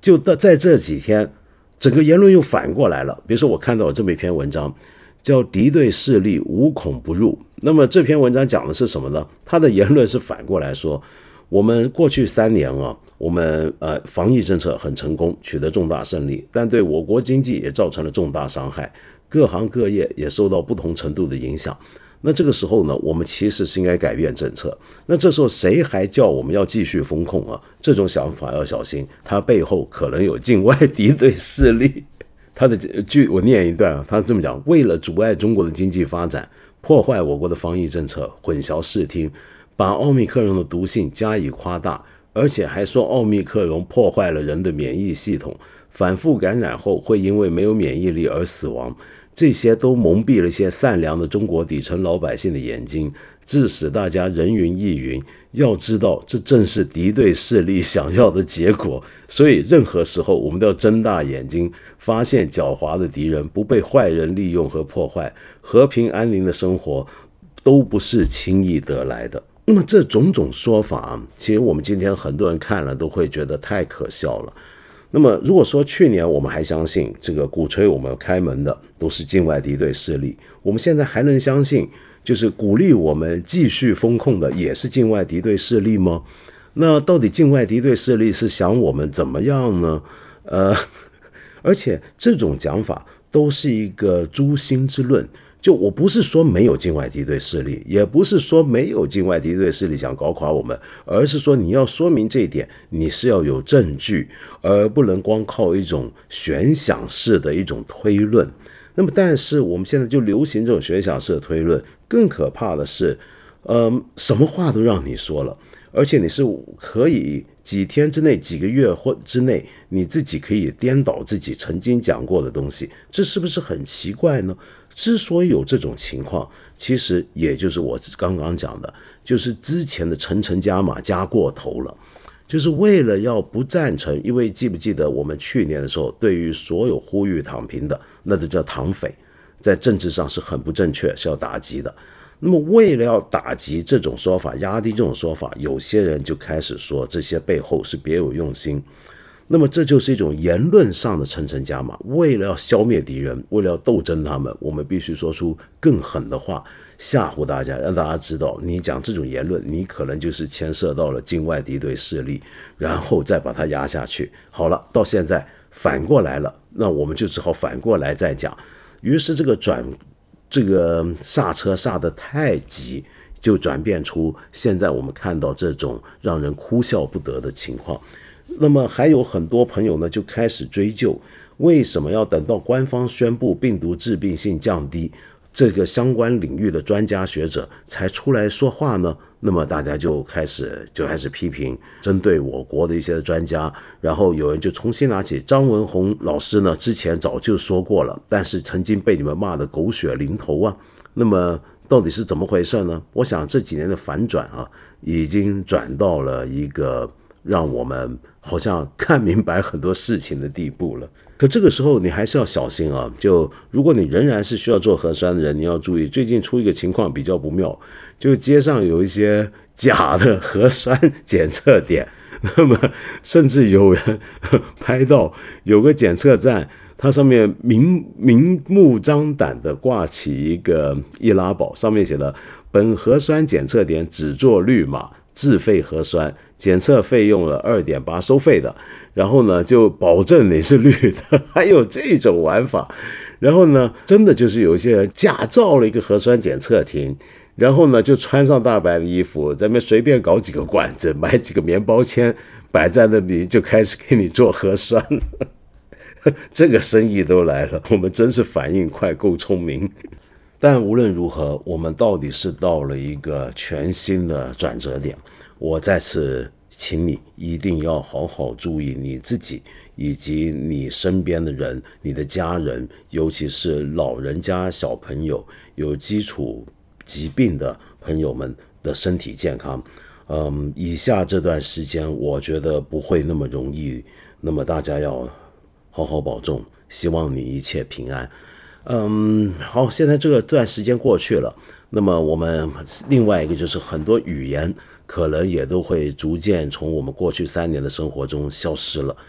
就在这几天，整个言论又反过来了。比如说我看到这么一篇文章叫敌对势力无孔不入，那么这篇文章讲的是什么呢？他的言论是反过来说，我们过去三年啊，我们呃防疫政策很成功，取得重大胜利，但对我国经济也造成了重大伤害，各行各业也受到不同程度的影响。那这个时候呢，我们其实是应该改变政策。那这时候谁还叫我们要继续封控啊？这种想法要小心，它背后可能有境外敌对势力。他的句我念一段啊，他这么讲：为了阻碍中国的经济发展，破坏我国的防疫政策，混淆视听，把奥密克戎的毒性加以夸大，而且还说奥密克戎破坏了人的免疫系统，反复感染后会因为没有免疫力而死亡。这些都蒙蔽了一些善良的中国底层老百姓的眼睛，致使大家人云亦云。要知道，这正是敌对势力想要的结果。所以任何时候我们都要睁大眼睛，发现狡猾的敌人，不被坏人利用和破坏，和平安宁的生活都不是轻易得来的。那么这种种说法，其实我们今天很多人看了都会觉得太可笑了。那么如果说去年我们还相信这个鼓吹我们开门的都是境外敌对势力，我们现在还能相信就是鼓励我们继续封控的也是境外敌对势力吗？那到底境外敌对势力是想我们怎么样呢？呃，而且这种讲法都是一个诛心之论。就我不是说没有境外敌对势力，也不是说没有境外敌对势力想搞垮我们，而是说你要说明这一点，你是要有证据，而不能光靠一种悬想式的一种推论。那么但是我们现在就流行这种悬想式的推论，更可怕的是呃，什么话都让你说了，而且你是可以几天之内几个月或之内你自己可以颠倒自己曾经讲过的东西，这是不是很奇怪呢？之所以有这种情况，其实也就是我刚刚讲的，就是之前的层层加码加过头了，就是为了要不赞成。因为记不记得我们去年的时候，对于所有呼吁躺平的，那就叫躺匪，在政治上是很不正确，是要打击的。那么为了要打击这种说法，压低这种说法，有些人就开始说这些背后是别有用心。那么这就是一种言论上的层层加码，为了要消灭敌人，为了要斗争他们，我们必须说出更狠的话，吓唬大家，让大家知道你讲这种言论，你可能就是牵涉到了境外敌对势力，然后再把它压下去。好了，到现在反过来了，那我们就只好反过来再讲。于是这个转这个刹车刹得太急，就转变出现在我们看到这种让人哭笑不得的情况。那么还有很多朋友呢，就开始追究，为什么要等到官方宣布病毒致病性降低，这个相关领域的专家学者才出来说话呢？那么大家就开始就开始批评，针对我国的一些专家，然后有人就重新拿起张文宏老师呢，之前早就说过了，但是曾经被你们骂得狗血淋头啊。那么到底是怎么回事呢？我想这几年的反转啊，已经转到了一个让我们好像看明白很多事情的地步了。可这个时候你还是要小心啊！就如果你仍然是需要做核酸的人，你要注意，最近出一个情况比较不妙，就街上有一些假的核酸检测点，那么甚至有人拍到有个检测站，它上面明明目张胆的挂起一个易拉宝，上面写的本核酸检测点只做绿码，自费核酸，检测费用了 二点八 收费的，然后呢就保证你是绿的，还有这种玩法。然后呢真的就是有一些人假造了一个核酸检测亭，然后呢就穿上大白的衣服，在那边随便搞几个管子，买几个棉包签摆在那里，就开始给你做核酸了。这个生意都来了，我们真是反应快，够聪明。但无论如何，我们到底是到了一个全新的转折点。我再次请你一定要好好注意你自己以及你身边的人，你的家人，尤其是老人家、小朋友、有基础疾病的朋友们的身体健康。嗯，以下这段时间我觉得不会那么容易，那么大家要好好保重，希望你一切平安。嗯，好，现在这个段时间过去了，那么我们另外一个就是很多语言可能也都会逐渐从我们过去三年的生活中消失了。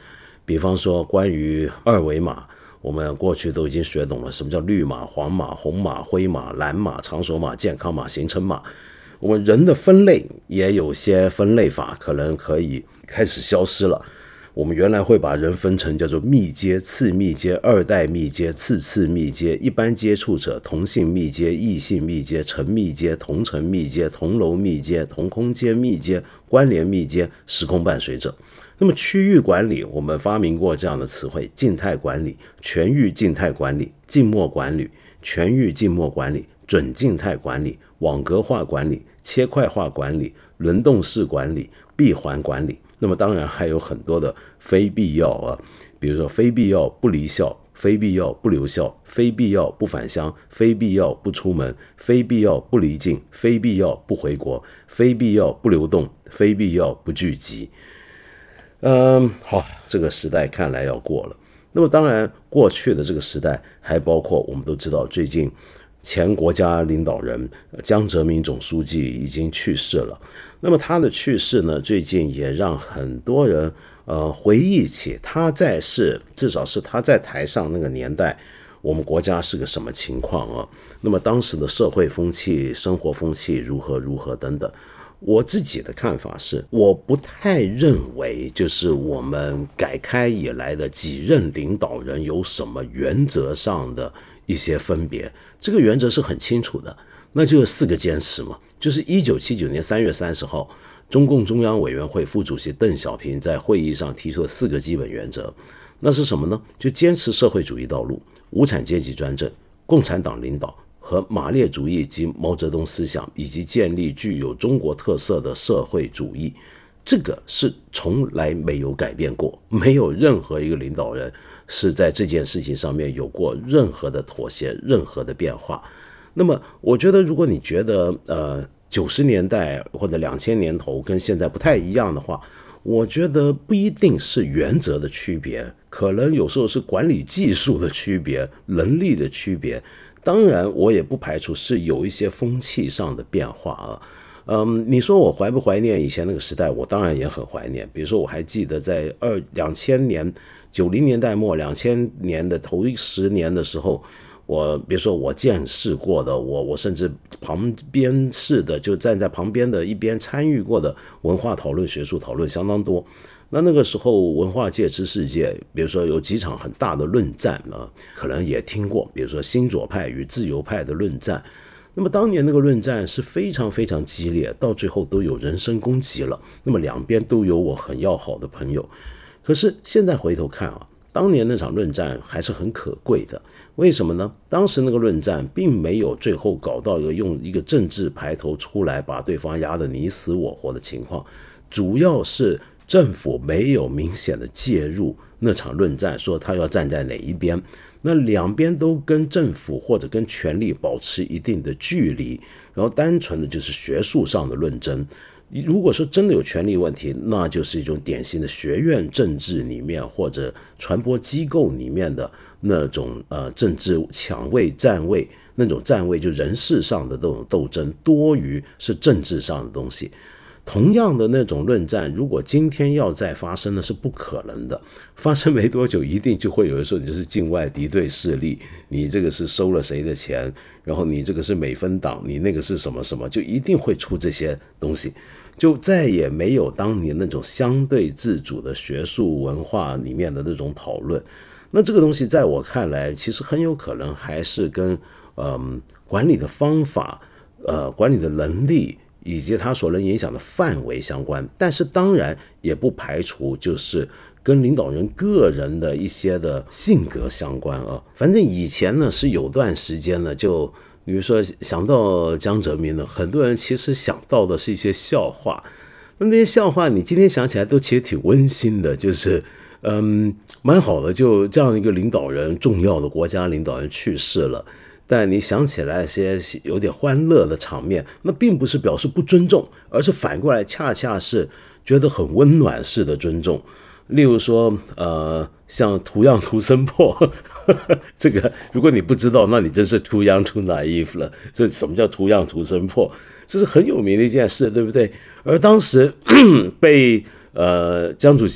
比方说关于二维码，我们过去都已经学懂了什么叫绿码、黄码、红码、灰码、蓝码、场所码、健康码、行程码。我们人的分类也有些分类法可能可以开始消失了。我们原来会把人分成叫做密接、次密接、二代密接、次次密接、一般接触者、同性密接、异性密接、层密接、同层密接、同楼密接、同空间密接、关联密接、时空伴随者。那么区域管理，我们发明过这样的词汇：静态管理、全域静态管理、静默管理、全域静默管理、准静态管理、网格化管理、切块化管理、轮动式管理、闭环管理。那么当然还有很多的非必要啊，比如说非必要不离校、非必要不留校、非必要不返乡、非必要不出门、非必要不离境、非必要不回国、非必要不流动、非必要不聚集。嗯，好，这个时代看来要过了。那么当然，过去的这个时代还包括我们都知道，最近前国家领导人江泽民总书记已经去世了。那么他的去世呢，最近也让很多人呃回忆起他在世，至少是他在台上那个年代，我们国家是个什么情况啊？那么当时的社会风气、生活风气如何如何等等。我自己的看法是，我不太认为就是我们改开以来的几任领导人有什么原则上的一些分别，这个原则是很清楚的，那就是四个坚持嘛。就是一九七九年三月三十号，中共中央委员会副主席邓小平在会议上提出了四个基本原则，那是什么呢？就坚持社会主义道路、无产阶级专政、共产党领导和马列主义及毛泽东思想，以及建立具有中国特色的社会主义。这个是从来没有改变过，没有任何一个领导人是在这件事情上面有过任何的妥协、任何的变化。那么我觉得，如果你觉得呃九十年代或者两千年头跟现在不太一样的话，我觉得不一定是原则的区别，可能有时候是管理技术的区别、能力的区别。当然，我也不排除是有一些风气上的变化啊。嗯，你说我怀不怀念以前那个时代？我当然也很怀念。比如说，我还记得在二两千年、九零年代末、两千年的头一十年的时候，我比如说我见识过的，我我甚至旁边式的就站在旁边的一边参与过的文化讨论、学术讨论相当多。那那个时候文化界、知识界，比如说有几场很大的论战呢，可能也听过，比如说新左派与自由派的论战。那么当年那个论战是非常非常激烈，到最后都有人身攻击了。那么两边都有我很要好的朋友。可是现在回头看啊，当年那场论战还是很可贵的。为什么呢？当时那个论战并没有最后搞到一个用一个政治排头出来把对方压得你死我活的情况，主要是政府没有明显的介入那场论战，说他要站在哪一边，那两边都跟政府或者跟权力保持一定的距离，然后单纯的就是学术上的论争。如果说真的有权力问题，那就是一种典型的学院政治里面或者传播机构里面的那种呃政治抢位站位，那种站位就人事上的这种斗争，多于是政治上的东西。同样的那种论战，如果今天要再发生呢，是不可能的。发生没多久，一定就会有人说你就是境外敌对势力，你这个是收了谁的钱，然后你这个是美分党，你那个是什么什么，就一定会出这些东西，就再也没有当年那种相对自主的学术文化里面的那种讨论。那这个东西在我看来，其实很有可能还是跟嗯管理的方法、呃管理的能力，以及它所能影响的范围相关，但是当然也不排除就是跟领导人个人的一些的性格相关啊。反正以前呢是有段时间呢，就比如说想到江泽民呢，很多人其实想到的是一些笑话，那那些笑话你今天想起来都其实挺温馨的，就是嗯蛮好的，就这样一个领导人，重要的国家领导人去世了。但你想起来一些有点欢乐的场面，那并不是表示不尊重，而是反过来恰恰是觉得很温暖式的尊重。例如说呃，像图样图生破这个如果你不知道，那你真是 too young too naive 了。这什么叫图样图生破？这是很有名的一件事，对不对？而当时被呃江主席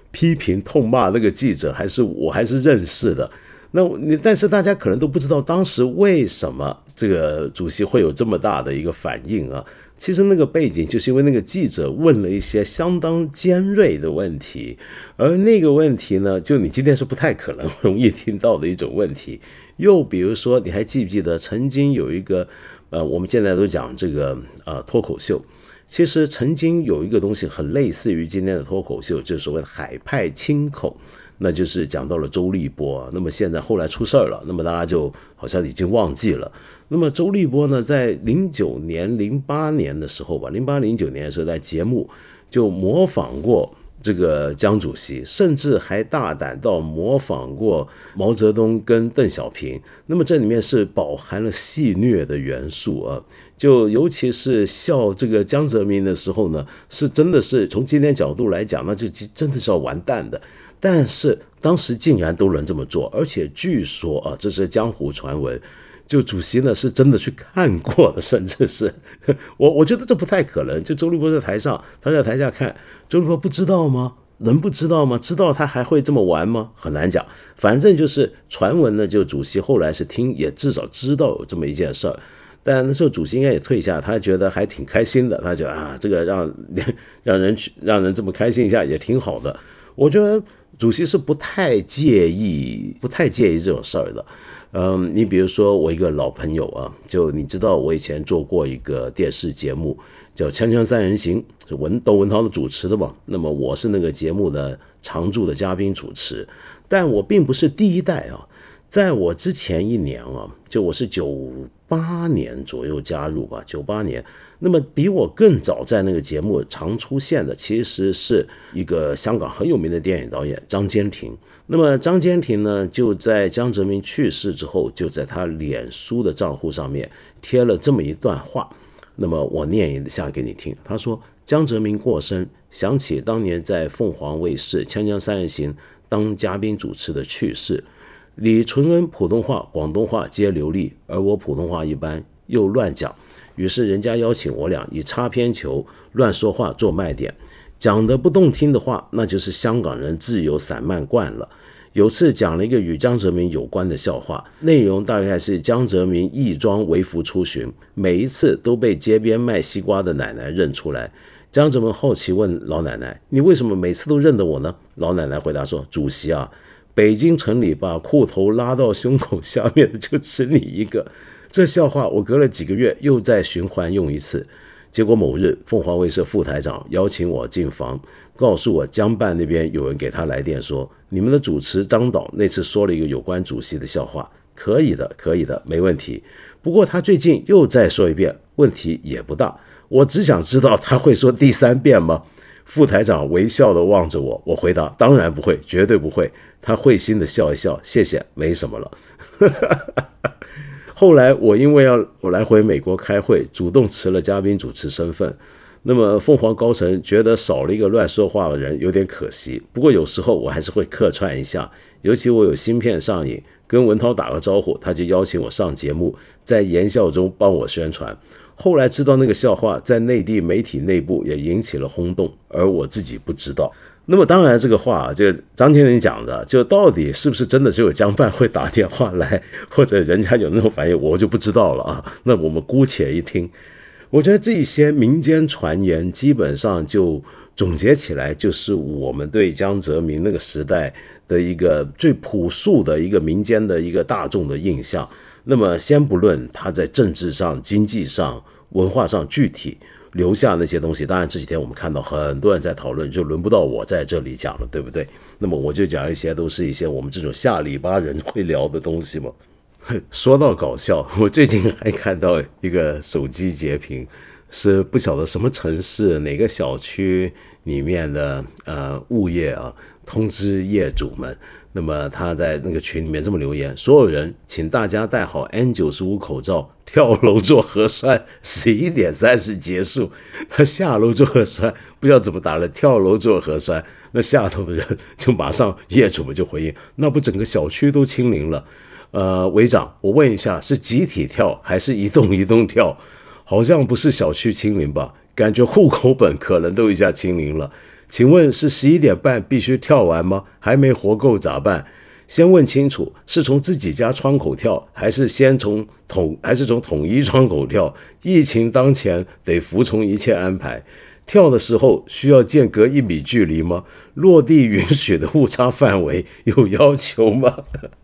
批评痛骂那个记者，还是我还是认识的。那你但是大家可能都不知道当时为什么这个主席会有这么大的一个反应啊。其实那个背景就是因为那个记者问了一些相当尖锐的问题，而那个问题呢，就你今天是不太可能容易听到的一种问题。又比如说，你还记不记得曾经有一个呃，我们现在都讲这个呃脱口秀，其实曾经有一个东西很类似于今天的脱口秀，就是所谓的海派清口，那就是讲到了周立波。那么现在后来出事儿了，那么大家就好像已经忘记了。那么周立波呢，在零九年、零八年的时候吧，零八零九年的时候，在节目就模仿过这个江主席，甚至还大胆到模仿过毛泽东跟邓小平。那么这里面是饱含了戏谑的元素啊，就尤其是笑这个江泽民的时候呢，是真的是从今天角度来讲，那就真的是要完蛋的。但是当时竟然都能这么做，而且据说啊，这是江湖传闻，就主席呢是真的去看过的，甚至是我我觉得这不太可能。就周立波在台上，他在台下看，周立波不知道吗？能不知道吗？知道他还会这么玩吗？很难讲。反正就是传闻呢，就主席后来是听，也至少知道有这么一件事儿。但那时候主席应该也退下，他觉得还挺开心的，他觉得啊，这个让让人让人这么开心一下也挺好的。我觉得主席是不太介意不太介意这种事儿的。嗯，你比如说我一个老朋友啊，就你知道我以前做过一个电视节目叫《锵锵三人行》，是文窦文涛的主持的嘛。那么我是那个节目的常驻的嘉宾主持，但我并不是第一代啊。在我之前一年啊，就我是九八年左右加入吧，九八年。那么比我更早在那个节目常出现的，其实是一个香港很有名的电影导演张坚庭。那么张坚庭呢，就在江泽民去世之后，就在他脸书的账户上面贴了这么一段话。那么我念一下给你听。他说：江泽民过身，想起当年在凤凰卫视《锵锵三人行》当嘉宾主持的趣事。李淳恩普通话、广东话皆流利，而我普通话一般，又乱讲。于是人家邀请我俩以擦边球、乱说话做卖点，讲得不动听的话，那就是香港人自由散漫惯了。有次讲了一个与江泽民有关的笑话，内容大概是江泽民义装微服出巡，每一次都被街边卖西瓜的奶奶认出来。江泽民好奇问老奶奶：“你为什么每次都认得我呢？”老奶奶回答说：“主席啊，北京城里把裤头拉到胸口下面的就只你一个。”这笑话我隔了几个月又再循环用一次。结果某日，凤凰卫视副台长邀请我进房，告诉我江办那边有人给他来电说，你们的主持张导那次说了一个有关主席的笑话，可以的，可以的，没问题。不过他最近又再说一遍，问题也不大。我只想知道他会说第三遍吗？副台长微笑地望着我，我回答：当然不会，绝对不会。他会心地笑一笑，谢谢，没什么了。后来我因为要我来回美国开会，主动辞了嘉宾主持身份。那么凤凰高层觉得少了一个乱说话的人有点可惜，不过有时候我还是会客串一下，尤其我有新片上映，跟文涛打个招呼，他就邀请我上节目，在言笑中帮我宣传。后来知道那个笑话在内地媒体内部也引起了轰动，而我自己不知道。那么当然这个话就张天林讲的，就到底是不是真的只有江办会打电话来，或者人家有那种反应，我就不知道了啊。那我们姑且一听。我觉得这些民间传言基本上就总结起来，就是我们对江泽民那个时代的一个最朴素的一个民间的一个大众的印象。那么先不论他在政治上、经济上、文化上具体留下那些东西，当然这几天我们看到很多人在讨论，就轮不到我在这里讲了，对不对？那么我就讲一些都是一些我们这种下里巴人会聊的东西嘛。说到搞笑，我最近还看到一个手机截屏，是不晓得什么城市哪个小区里面的呃物业啊通知业主们，那么他在那个群里面这么留言：所有人请大家戴好 N 九十五 口罩，跳楼做核酸，十一点三十结束。他下楼做核酸，不知道怎么打了，跳楼做核酸，那下头的人就马上业主们就回应，那不整个小区都清零了。呃，委长，我问一下，是集体跳还是一栋一栋跳？好像不是小区清零吧？感觉户口本可能都一下清零了。 请问是十一点半必须跳完吗？还没活够咋办？先问清楚，是从自己家窗口跳，还是先从统，还是从统一窗口跳？疫情当前，得服从一切安排。跳的时候需要间隔一米距离吗？落地允许的误差范围有要求吗？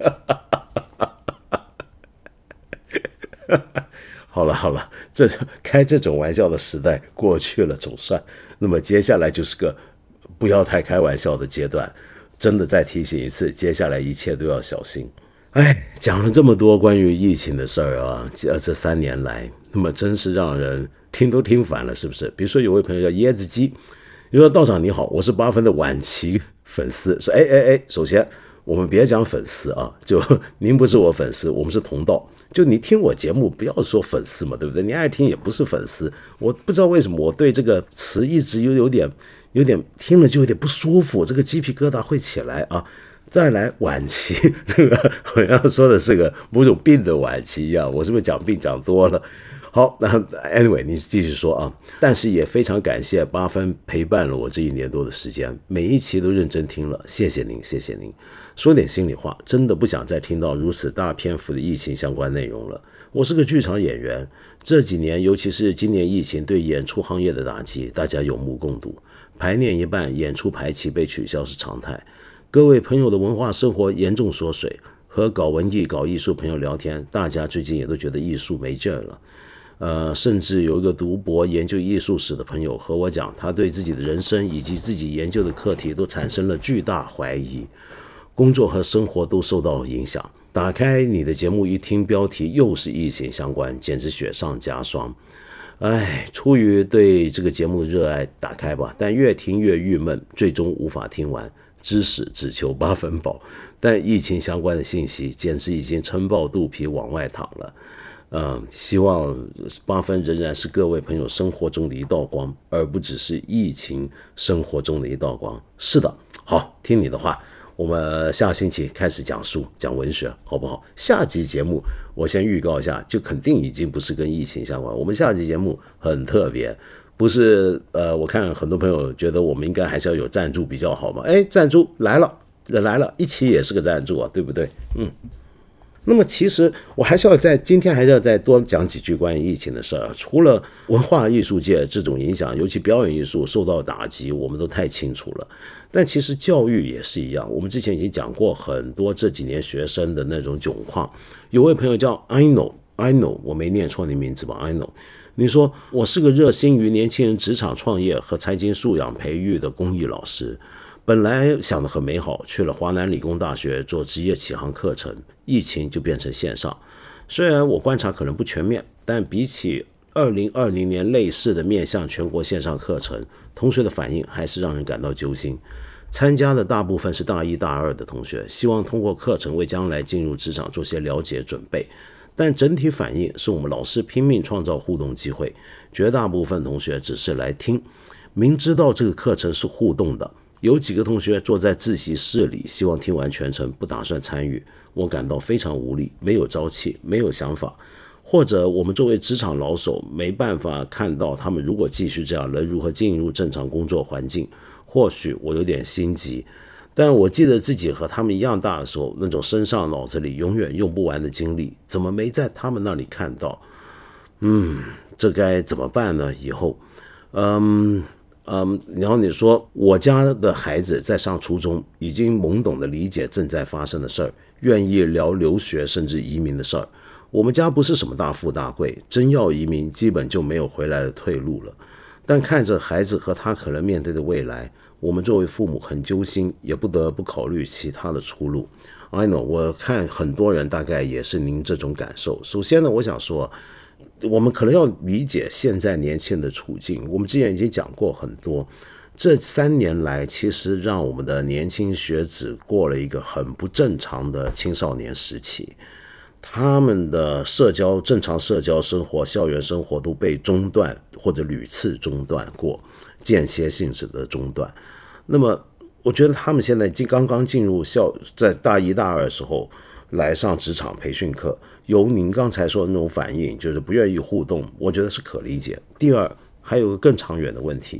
好了好了，这开这种玩笑的时代过去了总算。那么接下来就是个不要太开玩笑的阶段。真的再提醒一次，接下来一切都要小心。哎，讲了这么多关于疫情的事儿啊，这三年来，那么真是让人听都听烦了，是不是？比如说有位朋友叫椰子鸡，你说道长你好，我是八分的晚期粉丝。说哎哎哎，首先我们别讲粉丝啊，就您不是我粉丝，我们是同道。就你听我节目，不要说粉丝嘛，对不对？你爱听也不是粉丝。我不知道为什么我对这个词一直有有点。有点听了就有点不舒服，这个鸡皮疙瘩会起来啊！再来晚期，这个我要说的是个某种病的晚期一样，我是不是讲病讲多了？好，那 anyway 你继续说啊。但是也非常感谢八分陪伴了我这一年多的时间，每一期都认真听了，谢谢您，谢谢您。说点心里话，真的不想再听到如此大篇幅的疫情相关内容了。我是个剧场演员，这几年尤其是今年疫情对演出行业的打击，大家有目共睹。排练一半，演出排期被取消是常态。各位朋友的文化生活严重缩水，和搞文艺、搞艺术朋友聊天，大家最近也都觉得艺术没劲儿了。呃，甚至有一个读博研究艺术史的朋友和我讲，他对自己的人生以及自己研究的课题都产生了巨大怀疑，工作和生活都受到影响。打开你的节目一听标题又是疫情相关，简直雪上加霜。哎，出于对这个节目的热爱，打开吧，但越听越郁闷，最终无法听完。知识只求八分饱，但疫情相关的信息简直已经撑爆肚皮往外淌了。嗯，希望八分仍然是各位朋友生活中的一道光，而不只是疫情生活中的一道光。是的，好，听你的话。我们下星期开始讲书讲文学好不好？下集节目我先预告一下，就肯定已经不是跟疫情相关。我们下集节目很特别，不是呃，我看很多朋友觉得我们应该还是要有赞助比较好嘛。哎，赞助来了来了，一期也是个赞助啊，对不对？嗯。那么其实我还是要在今天还是要再多讲几句关于疫情的事儿。除了文化艺术界这种影响，尤其表演艺术受到打击，我们都太清楚了。但其实教育也是一样，我们之前已经讲过很多这几年学生的那种窘况。有位朋友叫 I know I know， 我没念错你名字吧 I know。你说我是个热心于年轻人职场创业和财经素养培育的公益老师。本来想得很美好，去了华南理工大学做职业启航课程，疫情就变成线上。虽然我观察可能不全面，但比起二零二零年类似的面向全国线上课程，同学的反应还是让人感到揪心。参加的大部分是大一大二的同学，希望通过课程为将来进入职场做些了解准备，但整体反应是我们老师拼命创造互动机会，绝大部分同学只是来听，明知道这个课程是互动的。有几个同学坐在自习室里，希望听完全程，不打算参与。我感到非常无力，没有朝气，没有想法。或者我们作为职场老手，没办法看到他们如果继续这样，能如何进入正常工作环境。或许我有点心急，但我记得自己和他们一样大的时候，那种身上脑子里永远用不完的精力，怎么没在他们那里看到？嗯，这该怎么办呢？以后，嗯。嗯，然后你说我家的孩子在上初中，已经懵懂的理解正在发生的事儿，愿意聊留学甚至移民的事儿。我们家不是什么大富大贵，真要移民基本就没有回来的退路了。但看着孩子和他可能面对的未来，我们作为父母很揪心，也不得不考虑其他的出路。I know， 我看很多人大概也是您这种感受。首先呢，我想说，我们可能要理解现在年轻人的处境。我们之前已经讲过很多，这三年来其实让我们的年轻学子过了一个很不正常的青少年时期，他们的社交正常社交生活、校园生活都被中断或者屡次中断过，间歇性质的中断。那么我觉得他们现在刚刚进入校，在大一大二的时候来上职场培训课，由您刚才说的那种反应，就是不愿意互动，我觉得是可理解。第二，还有个更长远的问题，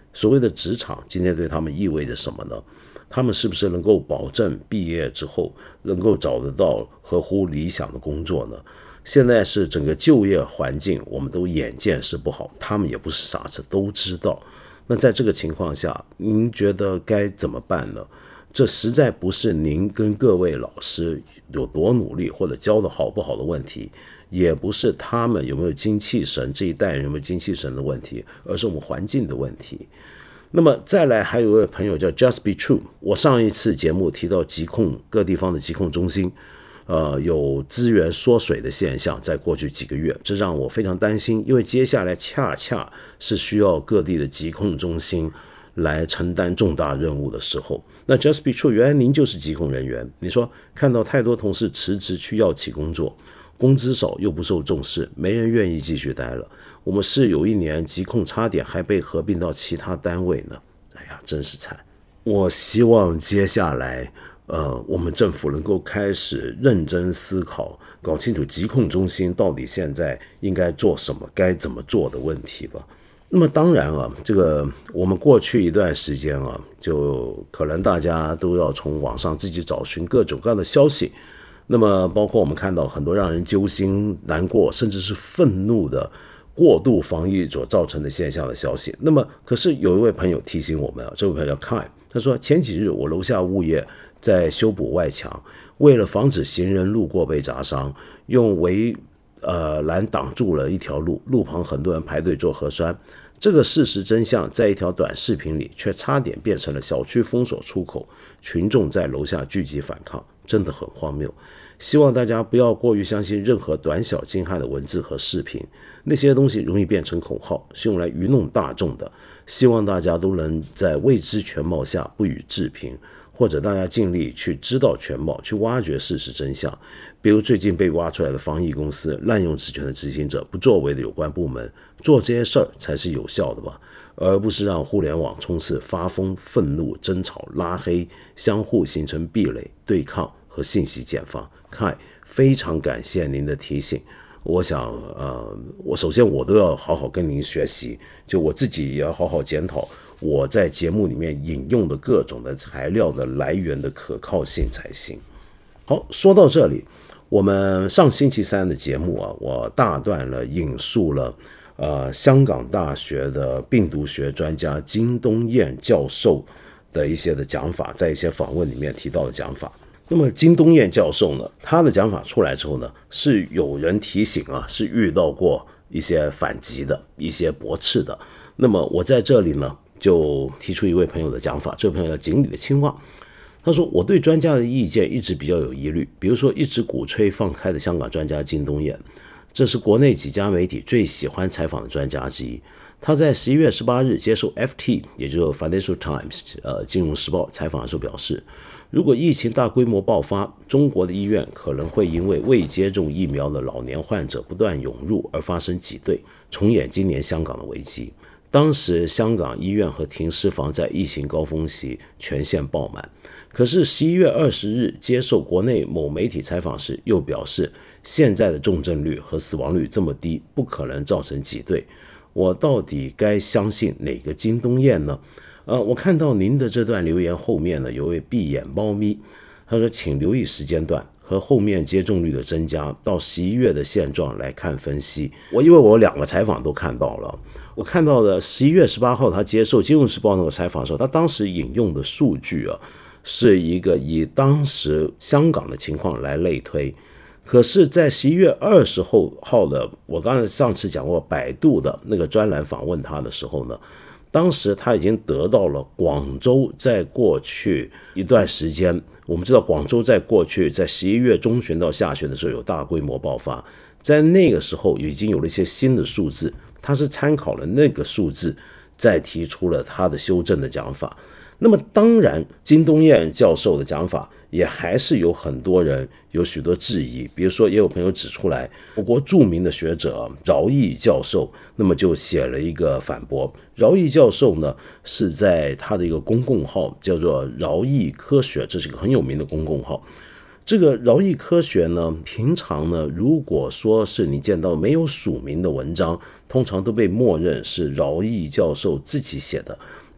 所谓的职场今天对他们意味着什么呢？他们是不是能够保证毕业之后能够找得到合乎理想的工作呢？现在是整个就业环境我们都眼见是不好，他们也不是傻子，都知道。那在这个情况下，您觉得该怎么办呢？这实在不是您跟各位老师有多努力或者教的好不好的问题，也不是他们有没有精气神，这一代人有没有精气神的问题，而是我们环境的问题。那么再来还有一位朋友叫 Just Be True， 我上一次节目提到疾控各地方的疾控中心呃，有资源缩水的现象，在过去几个月，这让我非常担心，因为接下来恰恰是需要各地的疾控中心来承担重大任务的时候。那 Just Be True， 原来您就是疾控人员，你说看到太多同事辞职去药企工作，工资少又不受重视，没人愿意继续待了。我们是有一年疾控差点还被合并到其他单位呢，哎呀，真是惨。我希望接下来呃，我们政府能够开始认真思考，搞清楚疾控中心到底现在应该做什么，该怎么做的问题吧。那么当然啊，这个我们过去一段时间啊，就可能大家都要从网上自己找寻各种各样的消息。那么包括我们看到很多让人揪心、难过，甚至是愤怒的过度防疫所造成的现象的消息。那么可是有一位朋友提醒我们啊，这位朋友叫 Kai， 他说前几日我楼下物业在修补外墙，为了防止行人路过被砸伤，用围呃栏挡住了一条路，路旁很多人排队做核酸。这个事实真相在一条短视频里却差点变成了小区封锁出口，群众在楼下聚集反抗，真的很荒谬。希望大家不要过于相信任何短小精悍的文字和视频，那些东西容易变成口号，是用来愚弄大众的。希望大家都能在未知全貌下不予置评，或者大家尽力去知道全貌，去挖掘事实真相。比如最近被挖出来的防疫公司、滥用职权的执行者、不作为的有关部门，做这些事儿才是有效的吧，而不是让互联网充斥发疯、愤怒、争吵、拉黑，相互形成壁垒、对抗和信息茧房。Kai，非常感谢您的提醒。我想，呃，我首先我都要好好跟您学习，就我自己也要好好检讨我在节目里面引用的各种的材料的来源的可靠性才行。好，说到这里，我们上星期三的节目啊，我大段了引述了呃香港大学的病毒学专家金东彦教授的一些的讲法，在一些访问里面提到的讲法。那么金东彦教授呢，他的讲法出来之后呢，是有人提醒啊，是遇到过一些反击的，一些驳斥的。那么我在这里呢，就提出一位朋友的讲法，这位朋友叫锦鲤的青蛙。他说，我对专家的意见一直比较有疑虑，比如说一直鼓吹放开的香港专家金东彦，这是国内几家媒体最喜欢采访的专家之一。他在十一月十八日接受 F T， 也就是 Financial Times 呃金融时报采访的时候表示，如果疫情大规模爆发，中国的医院可能会因为未接种疫苗的老年患者不断涌入而发生挤兑，重演今年香港的危机。当时香港医院和停尸房在疫情高峰期全线爆满，可是十一月二十日接受国内某媒体采访时又表示，现在的重症率和死亡率这么低，不可能造成挤兑。我到底该相信哪个金东彦呢？呃，我看到您的这段留言后面呢，有位闭眼猫咪，他说请留意时间段和后面接种率的增加到十一月的现状来看分析。我因为我两个采访都看到了，我看到的十一月十八号他接受《金融时报》那个采访的时候，他当时引用的数据啊，是一个以当时香港的情况来类推。可是在十一月二十号的，我刚才上次讲过百度的那个专栏访问他的时候呢，当时他已经得到了广州在过去一段时间，我们知道广州在过去在十一月中旬到下旬的时候有大规模爆发，在那个时候已经有了一些新的数字，他是参考了那个数字再提出了他的修正的讲法。那么当然金东彦教授的讲法也还是有很多人有许多质疑，比如说也有朋友指出来，我国著名的学者饶毅教授那么就写了一个反驳。饶毅教授呢是在他的一个公共号叫做饶毅科学，这是一个很有名的公共号。这个饶毅科学呢，平常呢如果说是你见到没有署名的文章，通常都被默认是饶毅教授自己写的。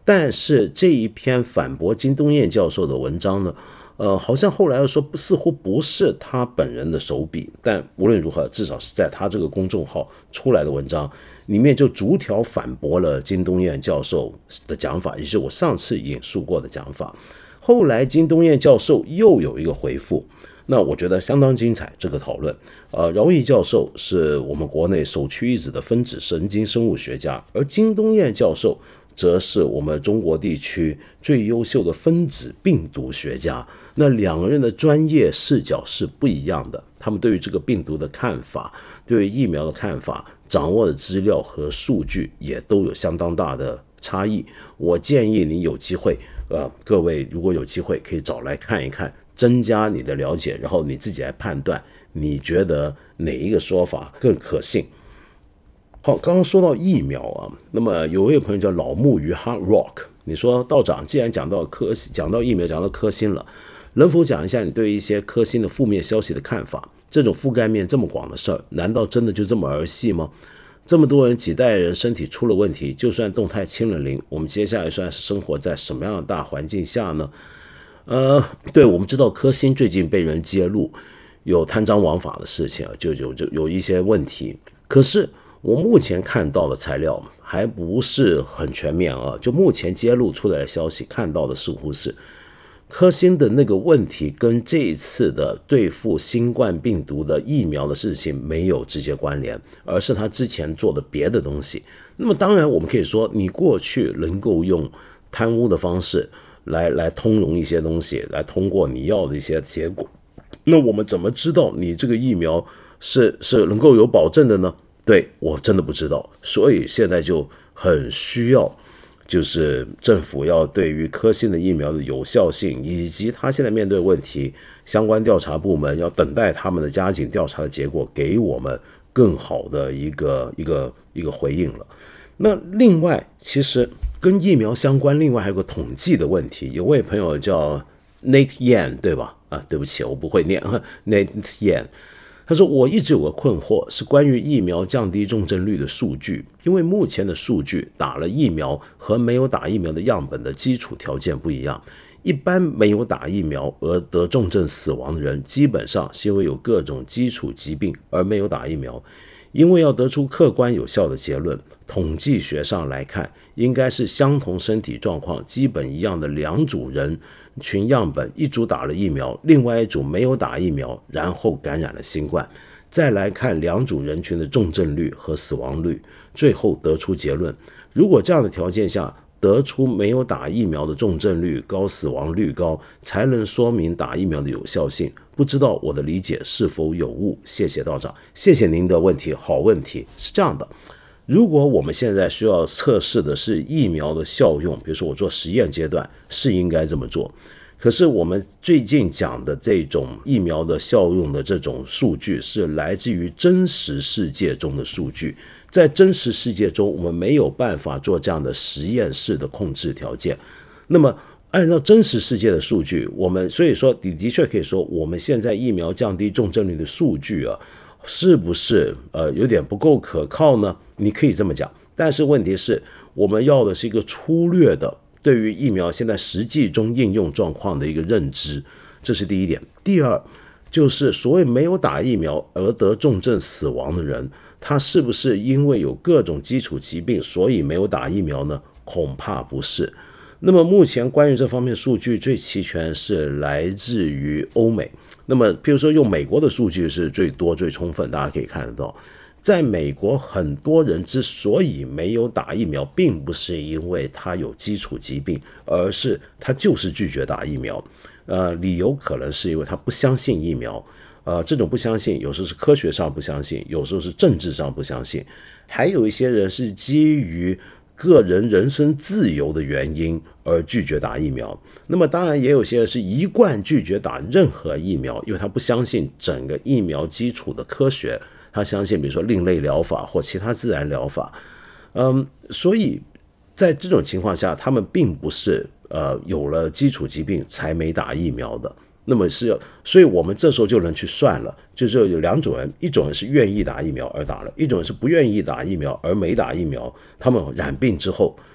但是这一篇反驳金东彦教授的文章呢，呃，好像后来又说似乎不是他本人的手笔，但无论如何，至少是在他这个公众号出来的文章里面就逐条反驳了金东彦教授的讲法，也就是我上次引述过的讲法。后来金东彦教授又有一个回复，那我觉得相当精彩。这个讨论，呃，饶毅教授是我们国内首屈一指的分子神经生物学家，而金东彦教授则是我们中国地区最优秀的分子病毒学家。那两个人的专业视角是不一样的，他们对于这个病毒的看法，对于疫苗的看法，掌握的资料和数据也都有相当大的差异。我建议你有机会，呃，各位如果有机会可以找来看一看，增加你的了解，然后你自己来判断，你觉得哪一个说法更可信。好，刚刚说到疫苗啊，那么有位朋友叫老木鱼 Hard Rock， 你说道长既然讲到科讲到疫苗，讲到科兴了，能否讲一下你对一些科兴的负面消息的看法？这种覆盖面这么广的事儿，难道真的就这么儿戏吗？这么多人几代人身体出了问题，就算动态清了零，我们接下来算是生活在什么样的大环境下呢？呃，对，我们知道科兴最近被人揭露有贪赃枉法的事情，就有就有一些问题。可是我目前看到的材料还不是很全面啊，就目前揭露出来的消息看到的似乎是科兴的那个问题跟这一次的对付新冠病毒的疫苗的事情没有直接关联，而是他之前做的别的东西。那么当然我们可以说，你过去能够用贪污的方式来来通融一些东西，来通过你要的一些结果，那我们怎么知道你这个疫苗是是能够有保证的呢？对，我真的不知道，所以现在就很需要，就是政府要对于科兴的疫苗的有效性，以及他现在面对的问题，相关调查部门要等待他们的加紧调查的结果，给我们更好的一个一个一个回应了。那另外，其实跟疫苗相关，另外还有个统计的问题。有位朋友叫 Nate Yan， 对吧？啊，对不起，我不会念 Nate Yan。他说，我一直有个困惑，是关于疫苗降低重症率的数据，因为目前的数据打了疫苗和没有打疫苗的样本的基础条件不一样。一般没有打疫苗而得重症死亡的人，基本上是因为有各种基础疾病而没有打疫苗。因为要得出客观有效的结论，统计学上来看，应该是相同身体状况基本一样的两组人群样本，一组打了疫苗，另外一组没有打疫苗，然后感染了新冠。再来看两组人群的重症率和死亡率，最后得出结论。如果这样的条件下得出没有打疫苗的重症率高、死亡率高，才能说明打疫苗的有效性。不知道我的理解是否有误？谢谢道长。谢谢您的问题，好问题。是这样的，如果我们现在需要测试的是疫苗的效用，比如说我做实验阶段，是应该这么做。可是我们最近讲的这种疫苗的效用的这种数据，是来自于真实世界中的数据。在真实世界中，我们没有办法做这样的实验室的控制条件。那么按照真实世界的数据，我们所以说你的确可以说，我们现在疫苗降低重症率的数据啊，是不是呃有点不够可靠呢？你可以这么讲，但是问题是我们要的是一个粗略的对于疫苗现在实际中应用状况的一个认知，这是第一点。第二，就是所谓没有打疫苗而得重症死亡的人，他是不是因为有各种基础疾病所以没有打疫苗呢？恐怕不是。那么目前关于这方面数据最齐全是来自于欧美。那么譬如说用美国的数据是最多最充分，大家可以看得到，在美国很多人之所以没有打疫苗，并不是因为他有基础疾病，而是他就是拒绝打疫苗。呃，理由可能是因为他不相信疫苗。呃，这种不相信，有时候是科学上不相信，有时候是政治上不相信，还有一些人是基于个人人身自由的原因而拒绝打疫苗。那么当然也有些人是一贯拒绝打任何疫苗，因为他不相信整个疫苗基础的科学，他相信比如说另类疗法或其他自然疗法。嗯，所以在这种情况下，他们并不是呃有了基础疾病才没打疫苗的。那么是，所以我们这时候就能去算了，就是有两种人，一种人是愿意打疫苗而打了，一种人是不愿意打疫苗而没打疫苗。他们染病之后，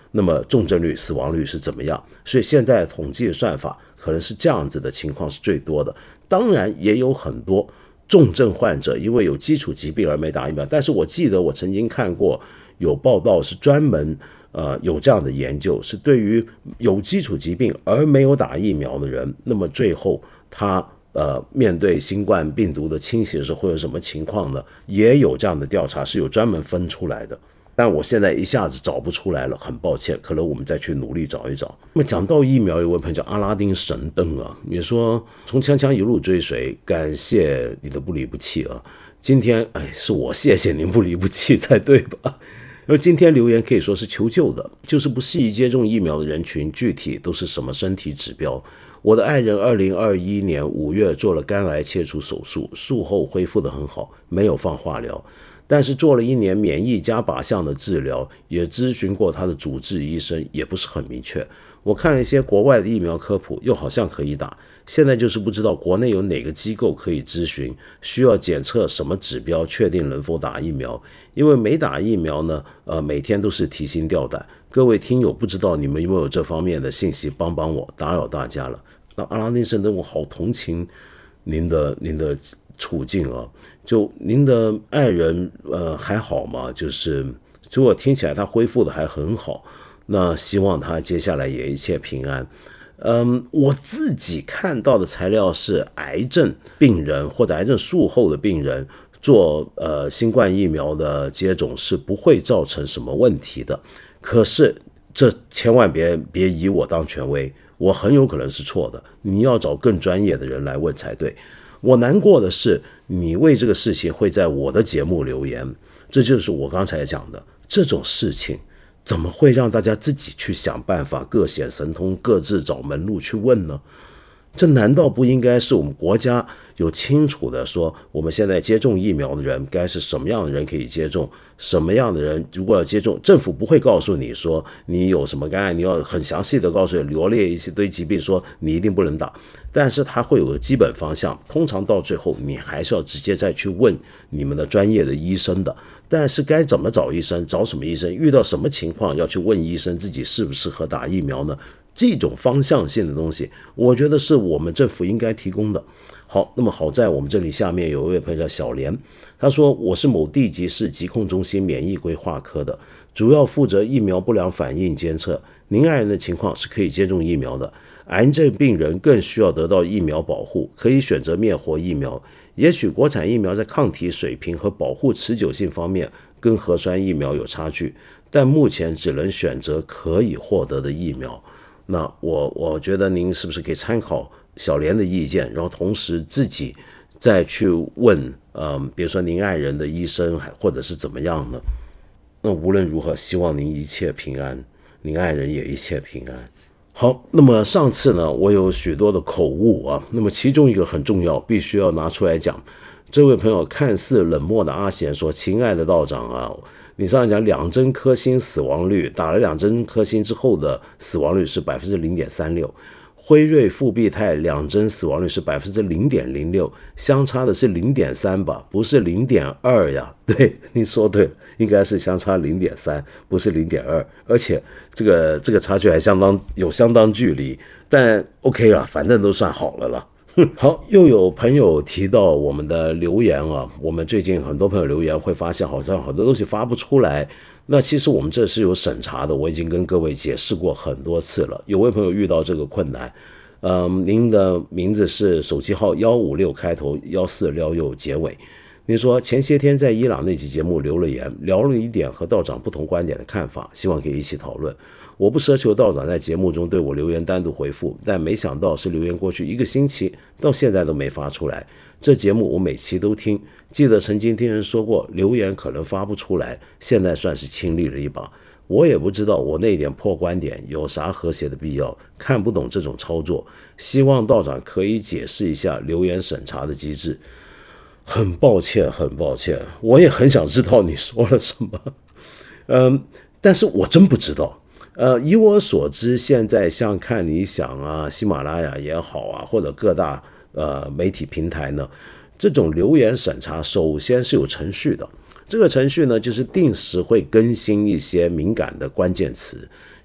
那么重症率、死亡率是怎么样？所以现在统计的算法可能是这样子的情况是最多的。当然也有很多重症患者因为有基础疾病而没打疫苗，但是我记得我曾经看过有报道是专门呃有这样的研究，是对于有基础疾病而没有打疫苗的人，那么最后他呃面对新冠病毒的侵袭的时候会有什么情况呢？也有这样的调查，是有专门分出来的。但我现在一下子找不出来了，很抱歉，可能我们再去努力找一找。那么讲到疫苗，有位朋友叫阿拉丁神灯啊，也说从锵锵一路追随，感谢你的不离不弃啊。今天哎，是我谢谢您不离不弃才对吧？而今天留言可以说是求救的，就是不适宜接种疫苗的人群具体都是什么身体指标。我的爱人二零二一年五月做了肝癌切除手术，术后恢复得很好，没有放化疗。但是做了一年免疫加靶向的治疗，也咨询过他的主治医生，也不是很明确。我看了一些国外的疫苗科普，又好像可以打，现在就是不知道国内有哪个机构可以咨询，需要检测什么指标确定能否打疫苗。因为没打疫苗呢，呃，每天都是提心吊胆。各位听友，不知道你们有没有这方面的信息，帮帮我，打扰大家了。那阿拉丁神灯，我好同情您的您的处境啊。就您的爱人呃还好吗？就是如果听起来他恢复的还很好，那希望他接下来也一切平安。嗯，我自己看到的材料是癌症病人或者癌症术后的病人做呃新冠疫苗的接种是不会造成什么问题的。可是这千万别别以我当权威，我很有可能是错的，你要找更专业的人来问才对。我难过的是，你为这个事情会在我的节目留言，这就是我刚才讲的，这种事情怎么会让大家自己去想办法，各显神通，各自找门路去问呢？这难道不应该是我们国家有清楚的说，我们现在接种疫苗的人该是什么样的人可以接种，什么样的人如果要接种，政府不会告诉你说你有什么肝癌，你要很详细的告诉你罗列一些堆疾病，说你一定不能打，但是它会有个基本方向，通常到最后你还是要直接再去问你们的专业的医生的。但是该怎么找医生，找什么医生，遇到什么情况要去问医生自己适不适合打疫苗呢？这种方向性的东西，我觉得是我们政府应该提供的。好，那么好在我们这里下面有一位朋友叫小莲，他说我是某地级市疾控中心免疫规划科的，主要负责疫苗不良反应监测。您爱人的情况是可以接种疫苗的，癌症病人更需要得到疫苗保护，可以选择灭活疫苗。也许国产疫苗在抗体水平和保护持久性方面跟核酸疫苗有差距，但目前只能选择可以获得的疫苗。那我我觉得您是不是可以参考小莲的意见，然后同时自己再去问，呃，比如说您爱人的医生，或者是怎么样呢？那无论如何，希望您一切平安，您爱人也一切平安。好，那么上次呢，我有许多的口误啊，那么其中一个很重要，必须要拿出来讲。这位朋友看似冷漠的阿贤说：“亲爱的道长啊，你上次讲两针科兴死亡率，打了两针科兴之后的死亡率是百分之零点三六，辉瑞复必泰两针死亡率是百分之零点零六，相差的是零点三吧，不是零点二呀？对，你说对了，应该是相差零点三，不是零点二，而且这个这个差距还相当有相当距离，但 OK 了，反正都算好了啦。”好，又有朋友提到我们的留言啊，我们最近很多朋友留言会发现好像很多东西发不出来，那其实我们这是有审查的，我已经跟各位解释过很多次了。有位朋友遇到这个困难，嗯，您的名字是手机号一五六开头一四六六结尾，您说前些天在伊朗那期节目留了言，聊了一点和道长不同观点的看法，希望可以一起讨论。我不奢求道长在节目中对我留言单独回复，但没想到是留言过去一个星期到现在都没发出来。这节目我每期都听，记得曾经听人说过留言可能发不出来，现在算是亲历了一把。我也不知道我那点破观点有啥和谐的必要，看不懂这种操作，希望道长可以解释一下留言审查的机制。很抱歉很抱歉，我也很想知道你说了什么，嗯，但是我真不知道。呃，以我所知，现在像看理想啊、喜马拉雅也好啊，或者各大呃媒体平台呢，这种留言审查首先是有程序的。这个程序呢，就是定时会更新一些敏感的关键词，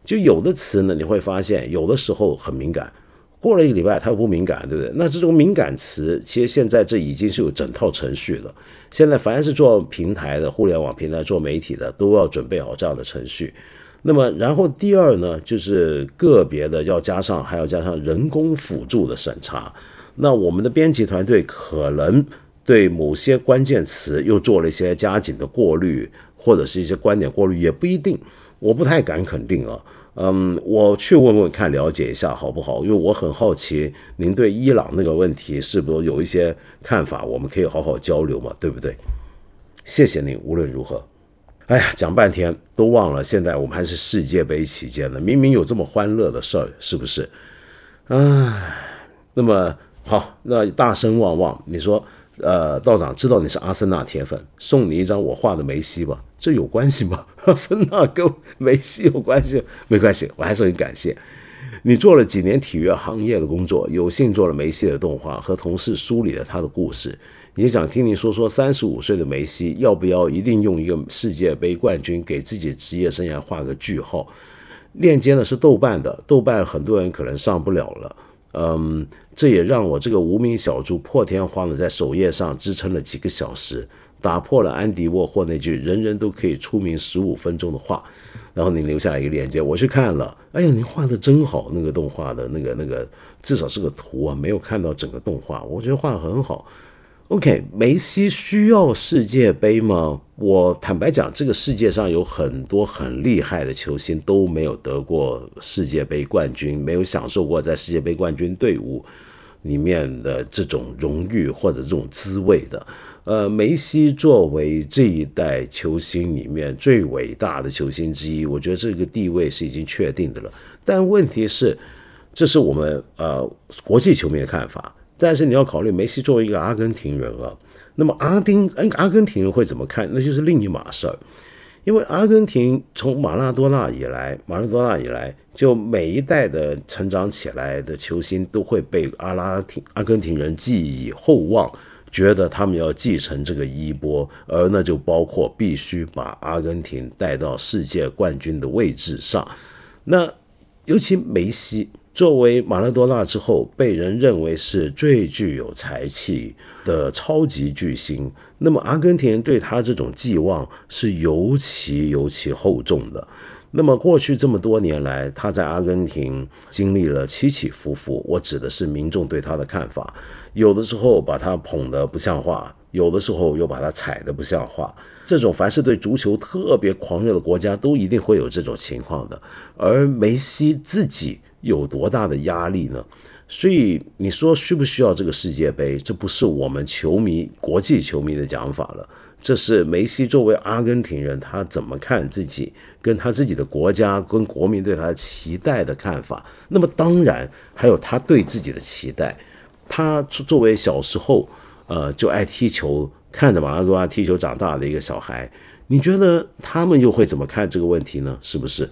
就有的词呢，你会发现有的时候很敏感，过了一个礼拜它又不敏感，对不对？那这种敏感词，其实现在这已经是有整套程序了。现在凡是做平台的、互联网平台做媒体的，都要准备好这样的程序。那么，然后第二呢，就是个别的要加上，还要加上人工辅助的审查。那我们的编辑团队可能对某些关键词又做了一些加紧的过滤，或者是一些观点过滤，也不一定，我不太敢肯定啊。嗯，我去问问看，了解一下好不好？因为我很好奇，您对伊朗那个问题是不是有一些看法？我们可以好好交流嘛，对不对？谢谢您，无论如何。哎呀，讲半天都忘了，现在我们还是世界杯期间呢，明明有这么欢乐的事儿，是不是？唉，那么好，那大声旺旺，你说，呃，道长知道你是阿森纳铁粉，送你一张我画的梅西吧，这有关系吗？阿森纳跟梅西有关系？没关系，我还是很感谢。你做了几年体育行业的工作，有幸做了梅西的动画，和同事梳理了他的故事。也想听你说说，三十五岁的梅西要不要一定用一个世界杯冠军给自己职业生涯画个句号？链接呢是豆瓣的，豆瓣很多人可能上不了了。嗯，这也让我这个无名小卒破天荒的在首页上支撑了几个小时，打破了安迪沃霍那句人人都可以出名十五分钟的话。然后你留下来一个链接，我去看了，哎呀，你画的真好，那个动画的那个那个至少是个图啊，没有看到整个动画，我觉得画得很好。OK， 梅西需要世界杯吗？我坦白讲，这个世界上有很多很厉害的球星都没有得过世界杯冠军，没有享受过在世界杯冠军队伍里面的这种荣誉或者这种滋味的。呃，梅西作为这一代球星里面最伟大的球星之一，我觉得这个地位是已经确定的了。但问题是，这是我们呃国际球迷的看法。但是你要考虑，梅西作为一个阿根廷人啊，那么阿丁阿根廷人会怎么看？那就是另一码事儿。因为阿根廷从马拉多纳以来，马拉多纳以来，就每一代的成长起来的球星都会被阿拉廷阿根廷人寄以厚望，觉得他们要继承这个衣钵，而那就包括必须把阿根廷带到世界冠军的位置上。那尤其梅西作为马拉多纳之后被人认为是最具有才气的超级巨星，那么阿根廷人对他这种寄望是尤其尤其厚重的。那么过去这么多年来，他在阿根廷经历了起起伏伏，我指的是民众对他的看法，有的时候把他捧得不像话，有的时候又把他踩得不像话。这种凡是对足球特别狂热的国家都一定会有这种情况的，而梅西自己有多大的压力呢？所以你说需不需要这个世界杯，这不是我们球迷国际球迷的讲法了，这是梅西作为阿根廷人他怎么看自己，跟他自己的国家跟国民对他的期待的看法。那么当然还有他对自己的期待，他作为小时候呃就爱踢球，看着马拉多纳踢球长大的一个小孩，你觉得他们又会怎么看这个问题呢？是不是？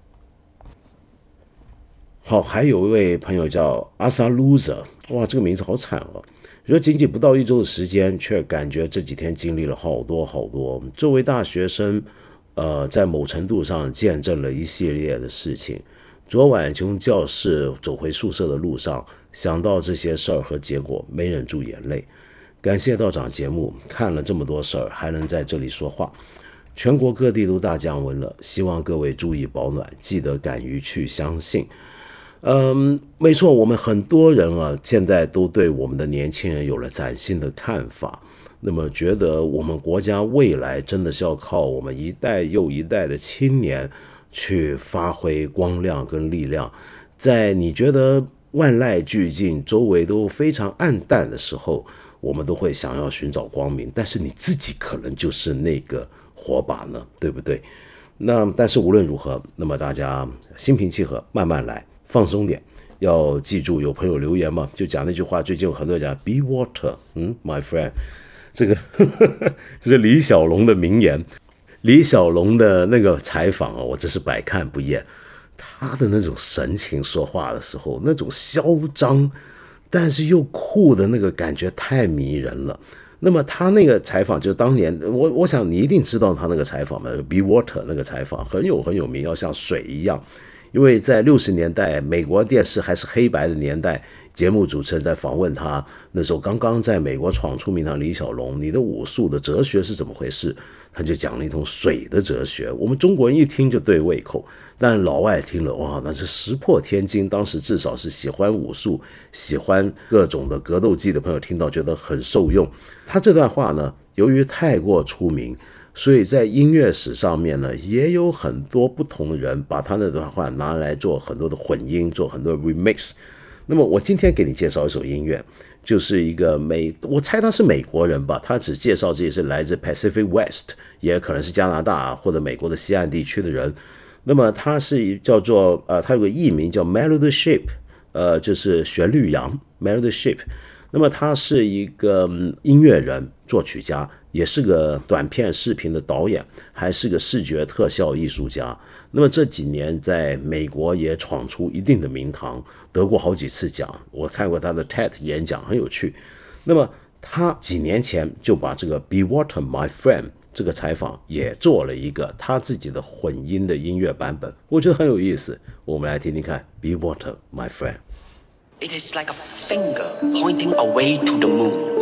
好，还有一位朋友叫阿萨 loser， 哇，这个名字好惨哦。说仅仅不到一周的时间，却感觉这几天经历了好多好多。作为大学生，呃，在某程度上见证了一系列的事情。昨晚从教室走回宿舍的路上，想到这些事儿和结果，没忍住眼泪。感谢道长节目，看了这么多事儿，还能在这里说话。全国各地都大降温了，希望各位注意保暖，记得敢于去相信。嗯，没错，我们很多人啊，现在都对我们的年轻人有了崭新的看法。那么，觉得我们国家未来真的是要靠我们一代又一代的青年去发挥光亮跟力量。在你觉得万籁俱静，周围都非常暗淡的时候，我们都会想要寻找光明。但是你自己可能就是那个火把呢，对不对？那但是无论如何，那么大家心平气和，慢慢来。放松点，要记住有朋友留言嘛，就讲那句话，最近有很多人讲 be water， 嗯 my friend， 这个这是李小龙的名言。李小龙的那个采访啊，我真是百看不厌。他的那种神情说话的时候，那种嚣张但是又酷的那个感觉太迷人了。那么他那个采访就当年我我想你一定知道他那个采访嘛 ，be water 那个采访很有很有名，要像水一样。 因为在六十年代美国电视还是黑白的年代，节目主持人在访问他，那时候刚刚在美国闯出名堂李小龙，你的武术的哲学是怎么回事？他就讲了一通水的哲学，我们中国人一听就对胃口，但老外听了，哇，那是石破天惊。当时至少是喜欢武术、喜欢各种的格斗技的朋友听到觉得很受用。他这段话呢，由于太过出名，所以在音乐史上面呢，也有很多不同的人把他那段话拿来做很多的混音，做很多的 remix。那么我今天给你介绍一首音乐，就是一个美，我猜他是美国人吧，他只介绍自己是来自 Pacific West， 也可能是加拿大或者美国的西岸地区的人。那么他是叫做呃，他有个艺名叫 Melody Sheep， 呃，就是旋律羊 Melody Sheep。那么他是一个音乐人、作曲家，也是个短片视频的导演，还是个视觉特效艺术家。那么这几年在美国也闯出一定的名堂，得过好几次奖。我看过他的 T E D 演讲，很有趣。那么他几年前就把这个 Be Water My Friend 这个采访也做了一个他自己的混音的音乐版本，我觉得很有意思。我们来听听看 Be Water My Friend。It is like a finger pointing away to the moon.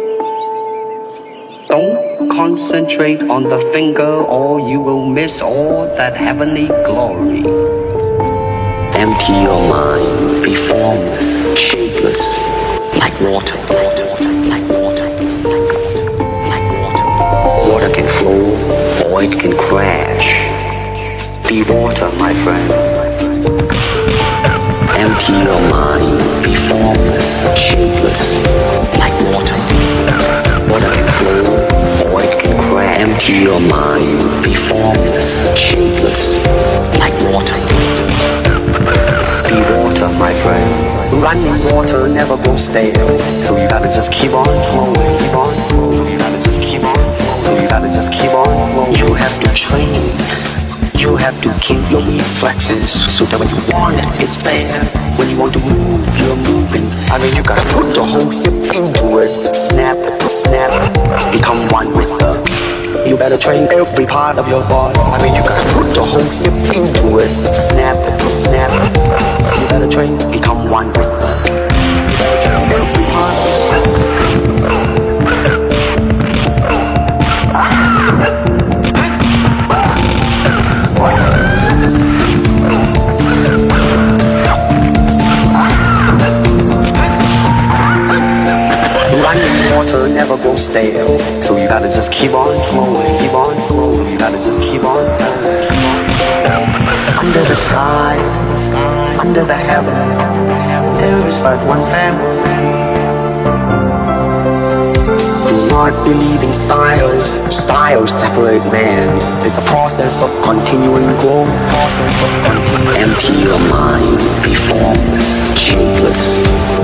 Don't concentrate on the finger or you will miss all that heavenly glory. Empty your mind, be formless, shapeless, like water, like water, like water, like water. Water can flow or it can crash. Be water, my friend. Empty your mind, be formless, shapeless, like water. Water can flow, or it can crash. Empty your mind, be formless, shapeless, like water. Be water, my friend. Running water never goes stale, so you gotta just keep on flowing, keep on flowing. You gotta just keep on, so you gotta just keep on flowing. You have to train. You have to keep your reflexes so that when you want it, it's there. When you want to move, you're moving. I mean, you gotta put the whole hip into it. Snap, snap, become one with the. You better train every part of your body. I mean, you gotta put the whole hip into it. Snap, snap. You better train, become one with the. You better train every part of your body. Water never goes stale, so you gotta just keep on flowing, keep on flowing. So you gotta just keep on, gotta just keep on. Under the sky, under the heaven, there is but one family. Do not believe in styles, styles separate man. It's a process of continuing growth, process of continuing. Empty your mind, be formless, shapeless,